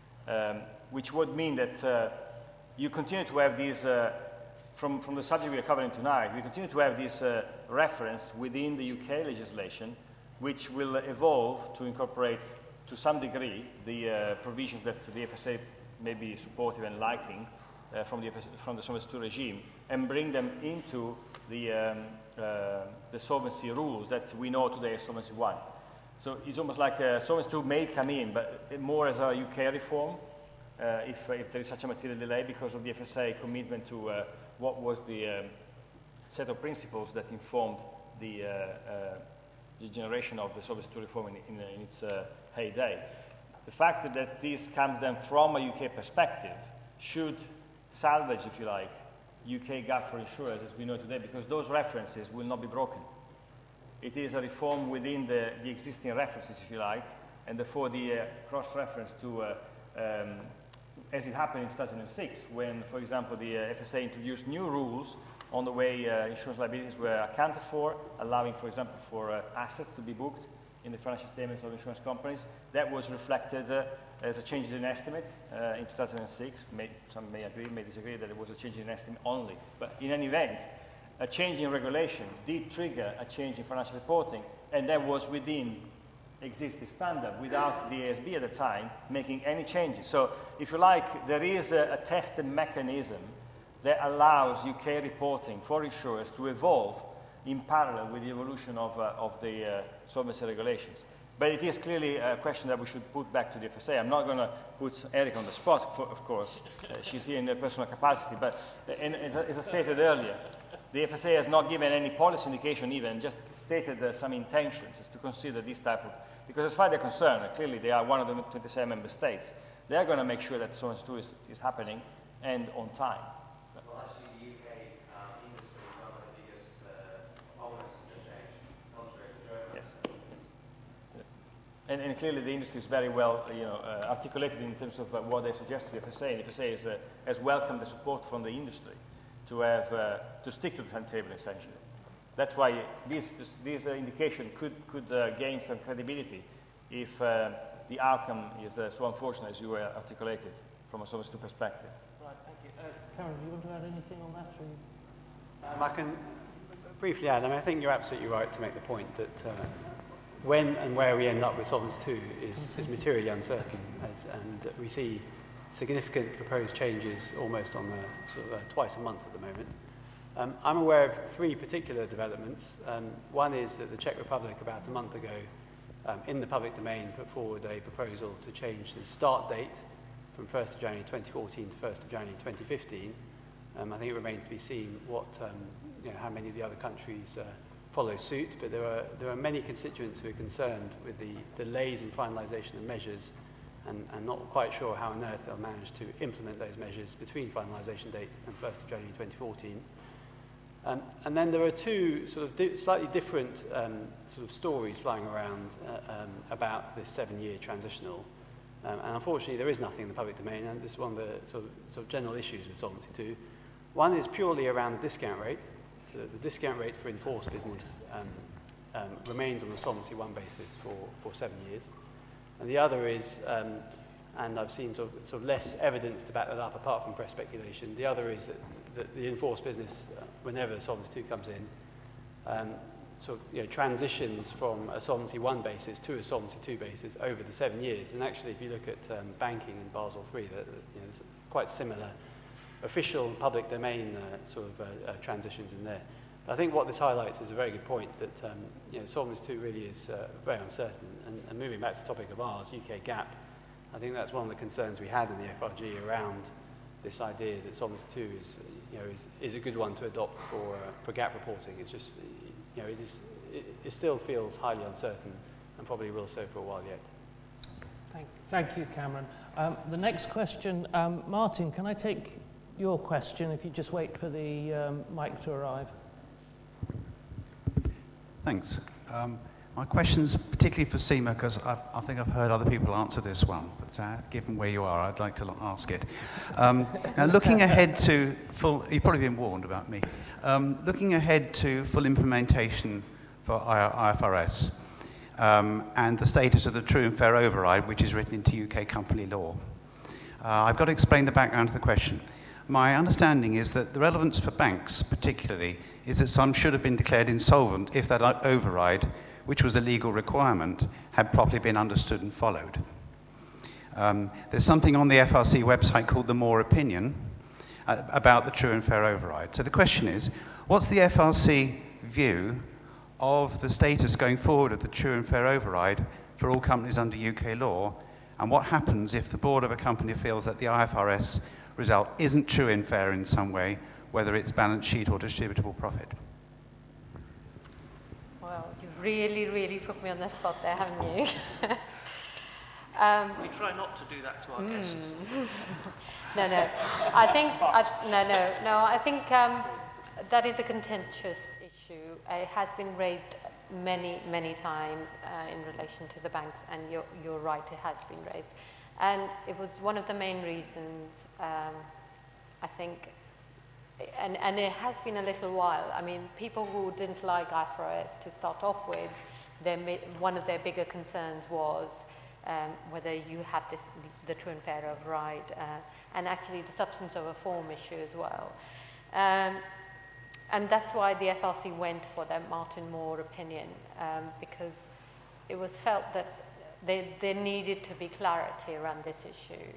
um, which would mean that uh, you continue to have these, uh, from, from the subject we are covering tonight, we continue to have this uh, reference within the U K legislation, which will evolve to incorporate to some degree the uh, provisions that the F S A may be supportive and liking uh, from, the, from the Solvency two regime, and bring them into the, um, uh, the solvency rules that we know today as Solvency one. So it's almost like uh, Solvency two may come in, but more as a U K reform, uh, if, uh, if there is such a material delay, because of the F S A commitment to uh, what was the um, set of principles that informed the, uh, uh, the generation of the Solvency two reform in, in, in its uh, heyday. The fact that, that this comes then from a U K perspective should salvage, if you like, U K GAAP for insurers as we know today, because those references will not be broken. It is a reform within the, the existing references, if you like, and therefore the uh, cross-reference to, uh, um, as it happened in two thousand six, when, for example, the uh, F S A introduced new rules on the way uh, insurance liabilities were accounted for, allowing, for example, for uh, assets to be booked in the financial statements of insurance companies. That was reflected uh, as a change in estimate uh, in two thousand six. May, some may agree, may disagree that it was a change in estimate only. But in any event, a change in regulation did trigger a change in financial reporting, and that was within existing standard without the A S B at the time making any changes. So, if you like, there is a, a tested mechanism that allows U K reporting for insurers to evolve in parallel with the evolution of, uh, of the uh, solvency regulations. But it is clearly a question that we should put back to the F S A. I'm not going to put Eric on the spot, for, of course. Uh, she's here in her personal capacity. But uh, in, as, I, as I stated earlier, the F S A has not given any policy indication even, just stated uh, some intentions as to consider this type of... Because as far as they're concerned, uh, clearly they are one of the twenty-seven member states. They're going to make sure that Solvency two is, is happening and on time. Well, actually, the U K um, industry is one of the biggest uh, owners in the change, contrary to Germany. Yes. yes. And, and clearly the industry is very well you know, uh, articulated in terms of uh, what they suggest to the F S A. And the F S A is, uh, has welcomed the support from the industry to, have, uh, to stick to the timetable, essentially. That's why this, this, this uh, indication could, could uh, gain some credibility if uh, the outcome is uh, so unfortunate as you uh, articulated from a Solvency two perspective. Right, thank you. Uh, Karen, do you want to add anything on that? Or? Um, I can briefly add, I mean, I think you're absolutely right to make the point that uh, when and where we end up with Solvency two is, is materially uncertain, as, and we see significant proposed changes almost on the, sort of, uh, twice a month at the moment. Um, I'm aware of three particular developments. Um, one is that the Czech Republic about a month ago um, in the public domain put forward a proposal to change the start date from first of January twenty fourteen to first of January twenty fifteen. Um, I think it remains to be seen what, um, you know, how many of the other countries uh, follow suit, but there are, there are many constituents who are concerned with the delays in finalisation of measures and, and not quite sure how on earth they'll manage to implement those measures between finalisation date and first of January twenty fourteen. Um, and then there are two sort of di slightly different um, sort of stories flying around uh, um, about this seven-year transitional. Um, and unfortunately, there is nothing in the public domain, and this is one of the sort of, sort of general issues with Solvency two. One is purely around the discount rate. So the discount rate for enforced business um, um, remains on the Solvency one basis for, for seven years. And the other is, um, and I've seen sort of, sort of less evidence to back that up apart from press speculation, the other is that, that the enforced business, uh, whenever Solvency two comes in, um, sort of, you know, transitions from a Solvency one basis to a Solvency two basis over the seven years. And actually, if you look at um, banking in Basel three, that, you know, there's quite similar official public domain uh, sort of uh, uh, transitions in there. But I think what this highlights is a very good point that um, you know, Solvency two really is uh, very uncertain. And, and moving back to the topic of ours, U K GAAP, I think that's one of the concerns we had in the F R G around this idea that Solvency two is, you know, is, is a good one to adopt for, uh, for GAAP reporting. It's just, you know, it, is, it, it still feels highly uncertain and probably will so for a while yet. Thank, thank you, Cameron. Um, the next question, um, Martin, can I take your question if you just wait for the um, mic to arrive? Thanks. Um, My question's particularly for Seema, because I think I've heard other people answer this one, but uh, given where you are, I'd like to ask it. Um, now, looking ahead to full, you've probably been warned about me, um, looking ahead to full implementation for I F R S um, and the status of the true and fair override, which is written into U K company law. Uh, I've got to explain the background to the question. My understanding is that the relevance for banks, particularly, is that some should have been declared insolvent if that override, which was a legal requirement, had properly been understood and followed. Um, there's something on the F R C website called the Moore Opinion uh, about the true and fair override. So the question is, what's the F R C view of the status going forward of the true and fair override for all companies under U K law, and what happens if the board of a company feels that the I F R S result isn't true and fair in some way, whether it's balance sheet or distributable profit? Well, you really, really put me on the spot there, haven't you? um, we try not to do that to our mm. guests. no, no. I think, I, no, no, no, I think um, that is a contentious issue. It has been raised many, many times uh, in relation to the banks, and you're, you're right, it has been raised. And it was one of the main reasons, um, I think, and, and it has been a little while. I mean, people who didn't like I F R S to start off with, their, one of their bigger concerns was um, whether you have this, the true and fair override, uh, and actually the substance over form issue as well. Um, and that's why the F R C went for that Martin Moore opinion, um, because it was felt that There, there needed to be clarity around this issue.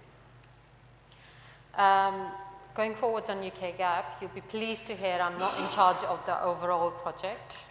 Um, going forwards on U K GAAP, you'll be pleased to hear I'm not in charge of the overall project,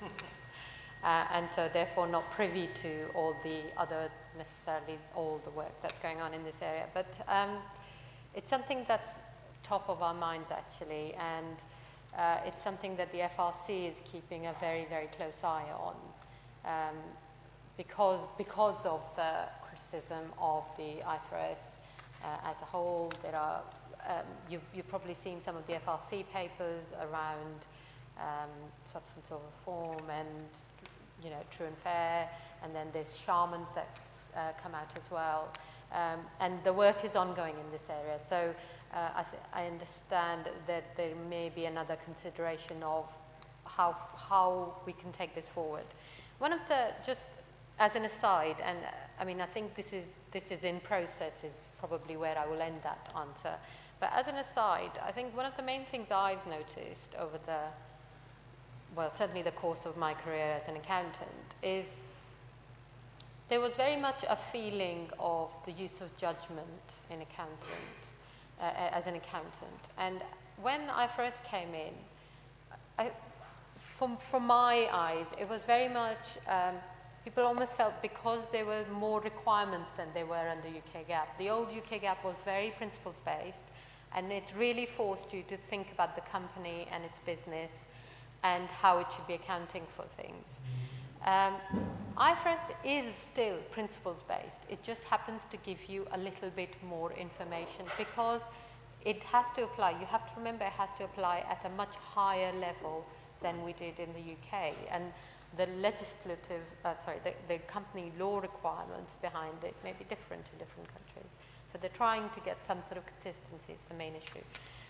uh, and so therefore not privy to all the other, necessarily all the work that's going on in this area. But um, it's something that's top of our minds actually, and uh, it's something that the F R C is keeping a very, very close eye on. Um, Because, because of the criticism of the I F R S uh, as a whole, there are, um, you've, you've probably seen some of the F R C papers around um, substance over form and, you know, true and fair, and then there's Sharman that's uh, come out as well. Um, and the work is ongoing in this area. So uh, I, th I understand that there may be another consideration of how, how we can take this forward. One of the, just as an aside, and uh, I mean, I think this is, this is in process, is probably where I will end that answer. But as an aside, I think one of the main things I've noticed over the, well, certainly the course of my career as an accountant, is there was very much a feeling of the use of judgment in accountant, uh, as an accountant. And when I F R S came in, I, from, from my eyes, it was very much, um, people almost felt because there were more requirements than there were under U K GAAP. The old U K GAAP was very principles-based, and it really forced you to think about the company and its business and how it should be accounting for things. Um, I F R S is still principles-based. It just happens to give you a little bit more information because it has to apply. You have to remember it has to apply at a much higher level than we did in the U K. And the legislative, uh, sorry, the, the company law requirements behind it may be different in different countries. So they're trying to get some sort of consistency is the main issue.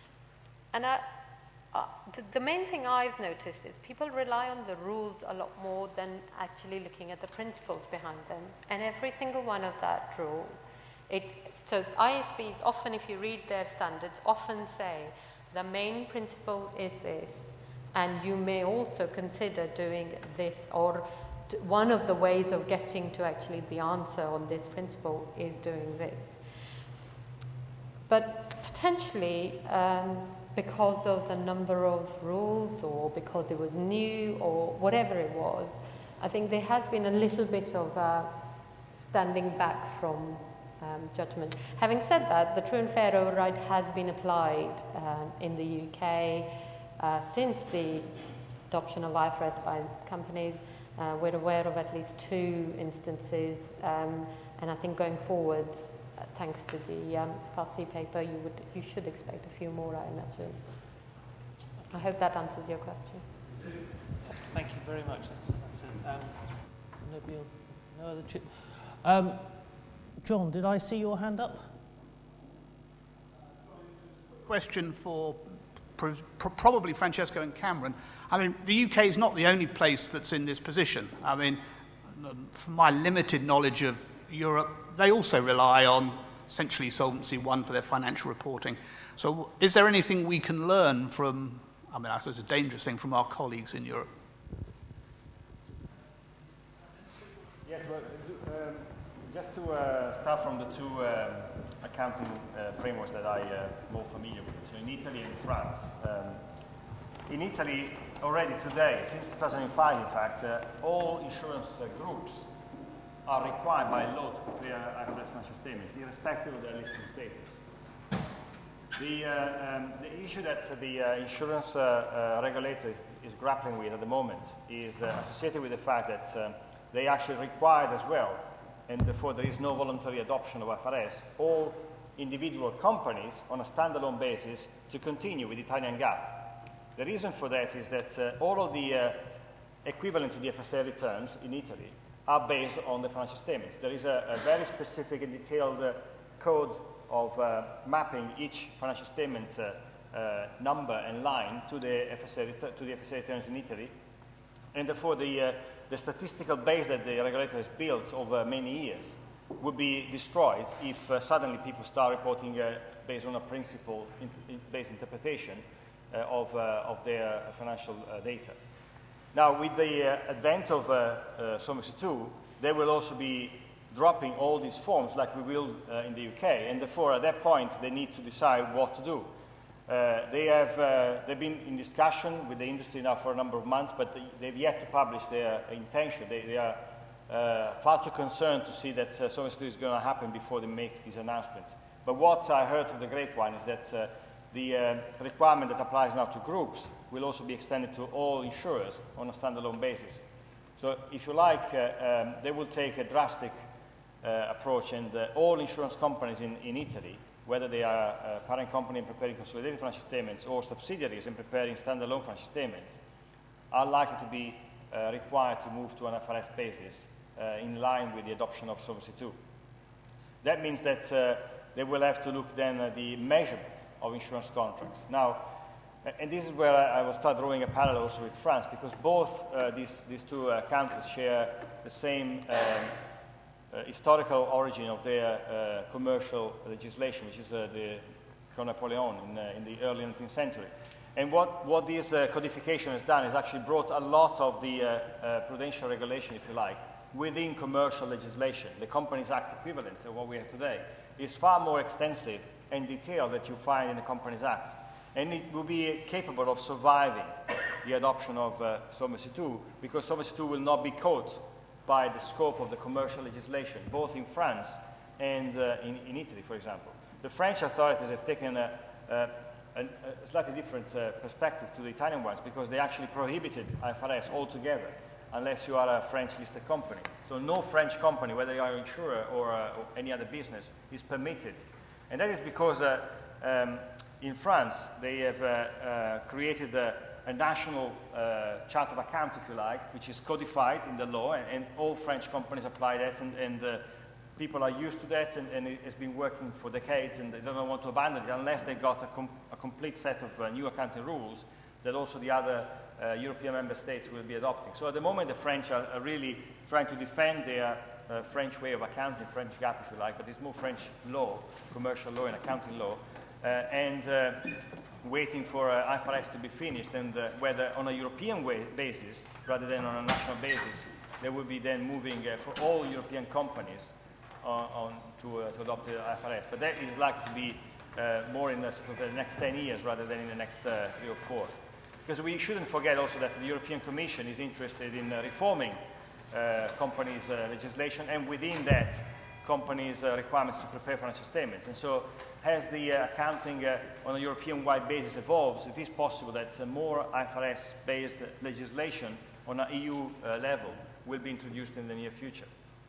And I, uh, the, the main thing I've noticed is people rely on the rules a lot more than actually looking at the principles behind them. And every single one of that rule, it, so I S Bs often, if you read their standards, often say the main principle is this, and you may also consider doing this, or one of the ways of getting to actually the answer on this principle is doing this. But potentially, um, because of the number of rules, or because it was new, or whatever it was, I think there has been a little bit of uh, standing back from um, judgment. Having said that, the true and fair override has been applied um, in the U K uh, since the adoption of I F R S by companies. Uh, we're aware of at least two instances, um, and I think going forwards, uh, thanks to the um, F R C paper, you would, you should expect a few more, I imagine. I hope that answers your question. Thank you very much. That's, that's it. Um, nobody else, no other chi- um, John, did I see your hand up? Question for pr pr probably Francesco and Cameron. I mean, the U K is not the only place that's in this position. I mean, from my limited knowledge of Europe, they also rely on essentially Solvency one for their financial reporting. So is there anything we can learn from, I mean, I suppose it's a dangerous thing, from our colleagues in Europe? Yes, well, um, just to uh, start from the two um, accounting uh, frameworks that I am uh, more familiar with, so in Italy and France. Um, in Italy, already today, since two thousand five in fact, uh, all insurance uh, groups are required by law to prepare I F R S financial statements, irrespective of their listing status. The, uh, um, the issue that the uh, insurance uh, uh, regulator is, is grappling with at the moment is uh, associated with the fact that um, they actually required as well, and therefore there is no voluntary adoption of I F R S, all individual companies on a standalone basis to continue with Italian GAAP. The reason for that is that uh, all of the uh, equivalent to the F S A returns in Italy are based on the financial statements. There is a, a very specific and detailed uh, code of uh, mapping each financial statement uh, uh, number and line to the F S A, to the F S A returns in Italy, and therefore the, uh, the statistical base that the regulator has built over many years would be destroyed if uh, suddenly people start reporting uh, based on a principle-based interpretation uh, of, uh, of their financial uh, data. Now, with the uh, advent of uh, uh, Solvency two, they will also be dropping all these forms like we will uh, in the U K, and therefore at that point they need to decide what to do. Uh, they have uh, they've been in discussion with the industry now for a number of months, but they, they've yet to publish their intention. They, they are uh, far too concerned to see that uh, Solvency two is going to happen before they make this announcement. But what I heard from the grapevine is that uh, the uh, requirement that applies now to groups will also be extended to all insurers on a standalone basis. So if you like, uh, um, they will take a drastic Uh, approach, and uh, all insurance companies in, in Italy, whether they are a parent company in preparing consolidated financial statements or subsidiaries in preparing standalone financial statements, are likely to be uh, required to move to an I F R S basis uh, in line with the adoption of Solvency two. That means that uh, they will have to look then at the measurement of insurance contracts. Now, and this is where I, I will start drawing a parallel also with France, because both uh, these, these two uh, countries share the same um, Uh, historical origin of their uh, commercial legislation, which is uh, the Code Napoleon in, uh, in the early nineteenth century. And what, what this uh, codification has done is actually brought a lot of the uh, uh, prudential regulation, if you like, within commercial legislation. The Companies Act equivalent of what we have today is far more extensive and detailed that you find in the Companies Act. And it will be capable of surviving the adoption of uh, Solvency two, because Solvency two will not be caught by the scope of the commercial legislation, both in France and uh, in, in Italy, for example. The French authorities have taken a, a, a slightly different uh, perspective to the Italian ones, because they actually prohibited I F R S altogether unless you are a French-listed company. So no French company, whether you are an insurer or, uh, or any other business, is permitted. And that is because uh, um, in France, they have uh, uh, created a a national uh, chart of accounts, if you like, which is codified in the law, and, and all French companies apply that, and, and uh, people are used to that, and, and it has been working for decades, and they don't want to abandon it unless they got a, com a complete set of uh, new accounting rules that also the other uh, European member states will be adopting. So at the moment, the French are, are really trying to defend their uh, French way of accounting, French GAAP, if you like, but it's more French law, commercial law and accounting law, uh, and uh, waiting for uh, I F R S to be finished, and uh, whether on a European way basis rather than on a national basis, they will be then moving uh, for all European companies on, on to, uh, to adopt the I F R S. But that is likely to be uh, more in the, sort of the next ten years rather than in the next uh, three or four. Because we shouldn't forget also that the European Commission is interested in uh, reforming uh, companies' uh, legislation, and within that, companies' uh, requirements to prepare financial statements. And so, as the uh, accounting uh, on a European-wide basis evolves, it is possible that uh, more I F R S-based legislation on an E U uh, level will be introduced in the near future.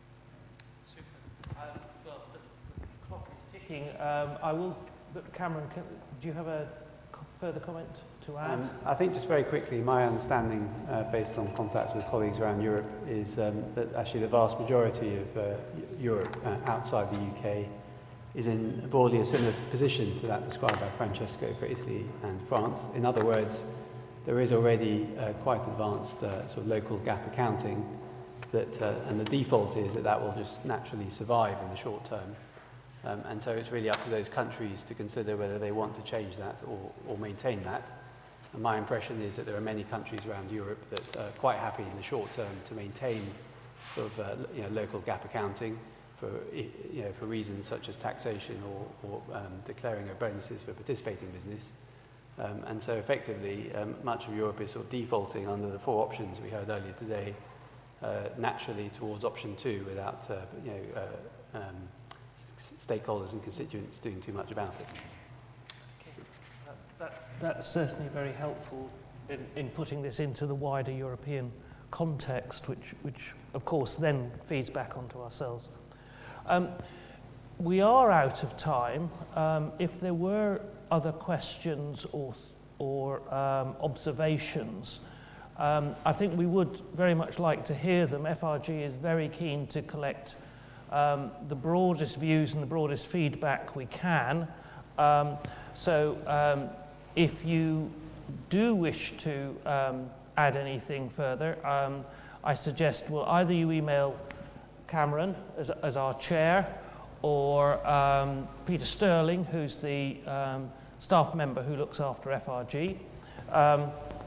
Super. Uh, well, the, the clock is ticking. Um, I will, but Cameron, can, do you have a further comment to add? Um, I think just very quickly, my understanding, uh, based on contacts with colleagues around Europe, is um, that actually the vast majority of uh, Europe uh, outside the U K is in broadly a similar position to that described by Francesco for Italy and France. In other words, there is already uh, quite advanced uh, sort of local gap accounting, that, uh, and the default is that that will just naturally survive in the short term. Um, and so it's really up to those countries to consider whether they want to change that or, or maintain that. And my impression is that there are many countries around Europe that are quite happy in the short term to maintain sort of, uh, you know, local gap accounting for, you know, for reasons such as taxation or, or um, declaring of bonuses for participating business. Um, and so effectively, um, much of Europe is sort of defaulting under the four options we heard earlier today, uh, naturally towards option two without, uh, you know, uh, um, stakeholders and constituents doing too much about it. Okay. Uh, that's, that's certainly very helpful in, in putting this into the wider European context, which, which of course then feeds back onto ourselves. Um, we are out of time. Um, if there were other questions or, or um, observations, um, I think we would very much like to hear them. F R G is very keen to collect Um, the broadest views and the broadest feedback we can. Um, so um, if you do wish to um, add anything further, um, I suggest, well, either you email Cameron as, as our chair, or um, Peter Sterling, who's the um, staff member who looks after F R G. Um,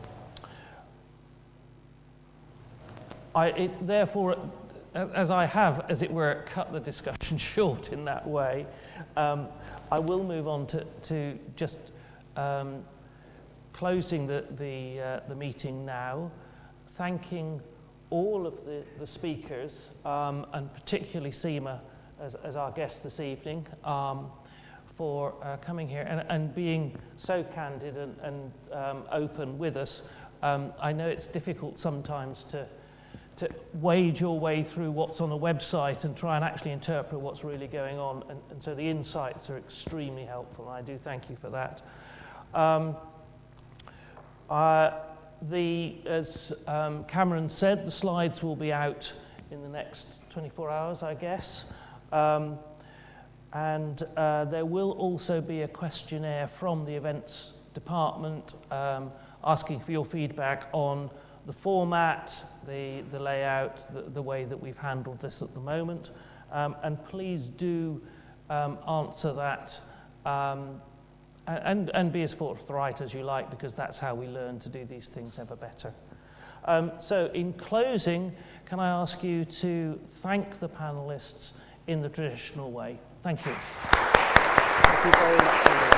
I, it, therefore, as I have, as it were, cut the discussion short in that way, um, I will move on to, to just um, closing the, the, uh, the meeting now, thanking all of the, the speakers, um, and particularly Seema as, as our guest this evening, um, for uh, coming here and, and being so candid and, and um, open with us. Um, I know it's difficult sometimes to to wade your way through what's on a website and try and actually interpret what's really going on. And, and so the insights are extremely helpful, and I do thank you for that. Um, uh, the, as um, Cameron said, the slides will be out in the next twenty-four hours, I guess. Um, and uh, there will also be a questionnaire from the events department um, asking for your feedback on the format, the, the layout, the, the way that we've handled this at the moment. Um, and please do um, answer that um, and, and be as forthright as you like, because that's how we learn to do these things ever better. Um, so in closing, can I ask you to thank the panelists in the traditional way? Thank you. Thank you very much.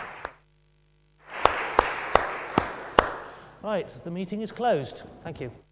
Right, the meeting is closed. Thank you.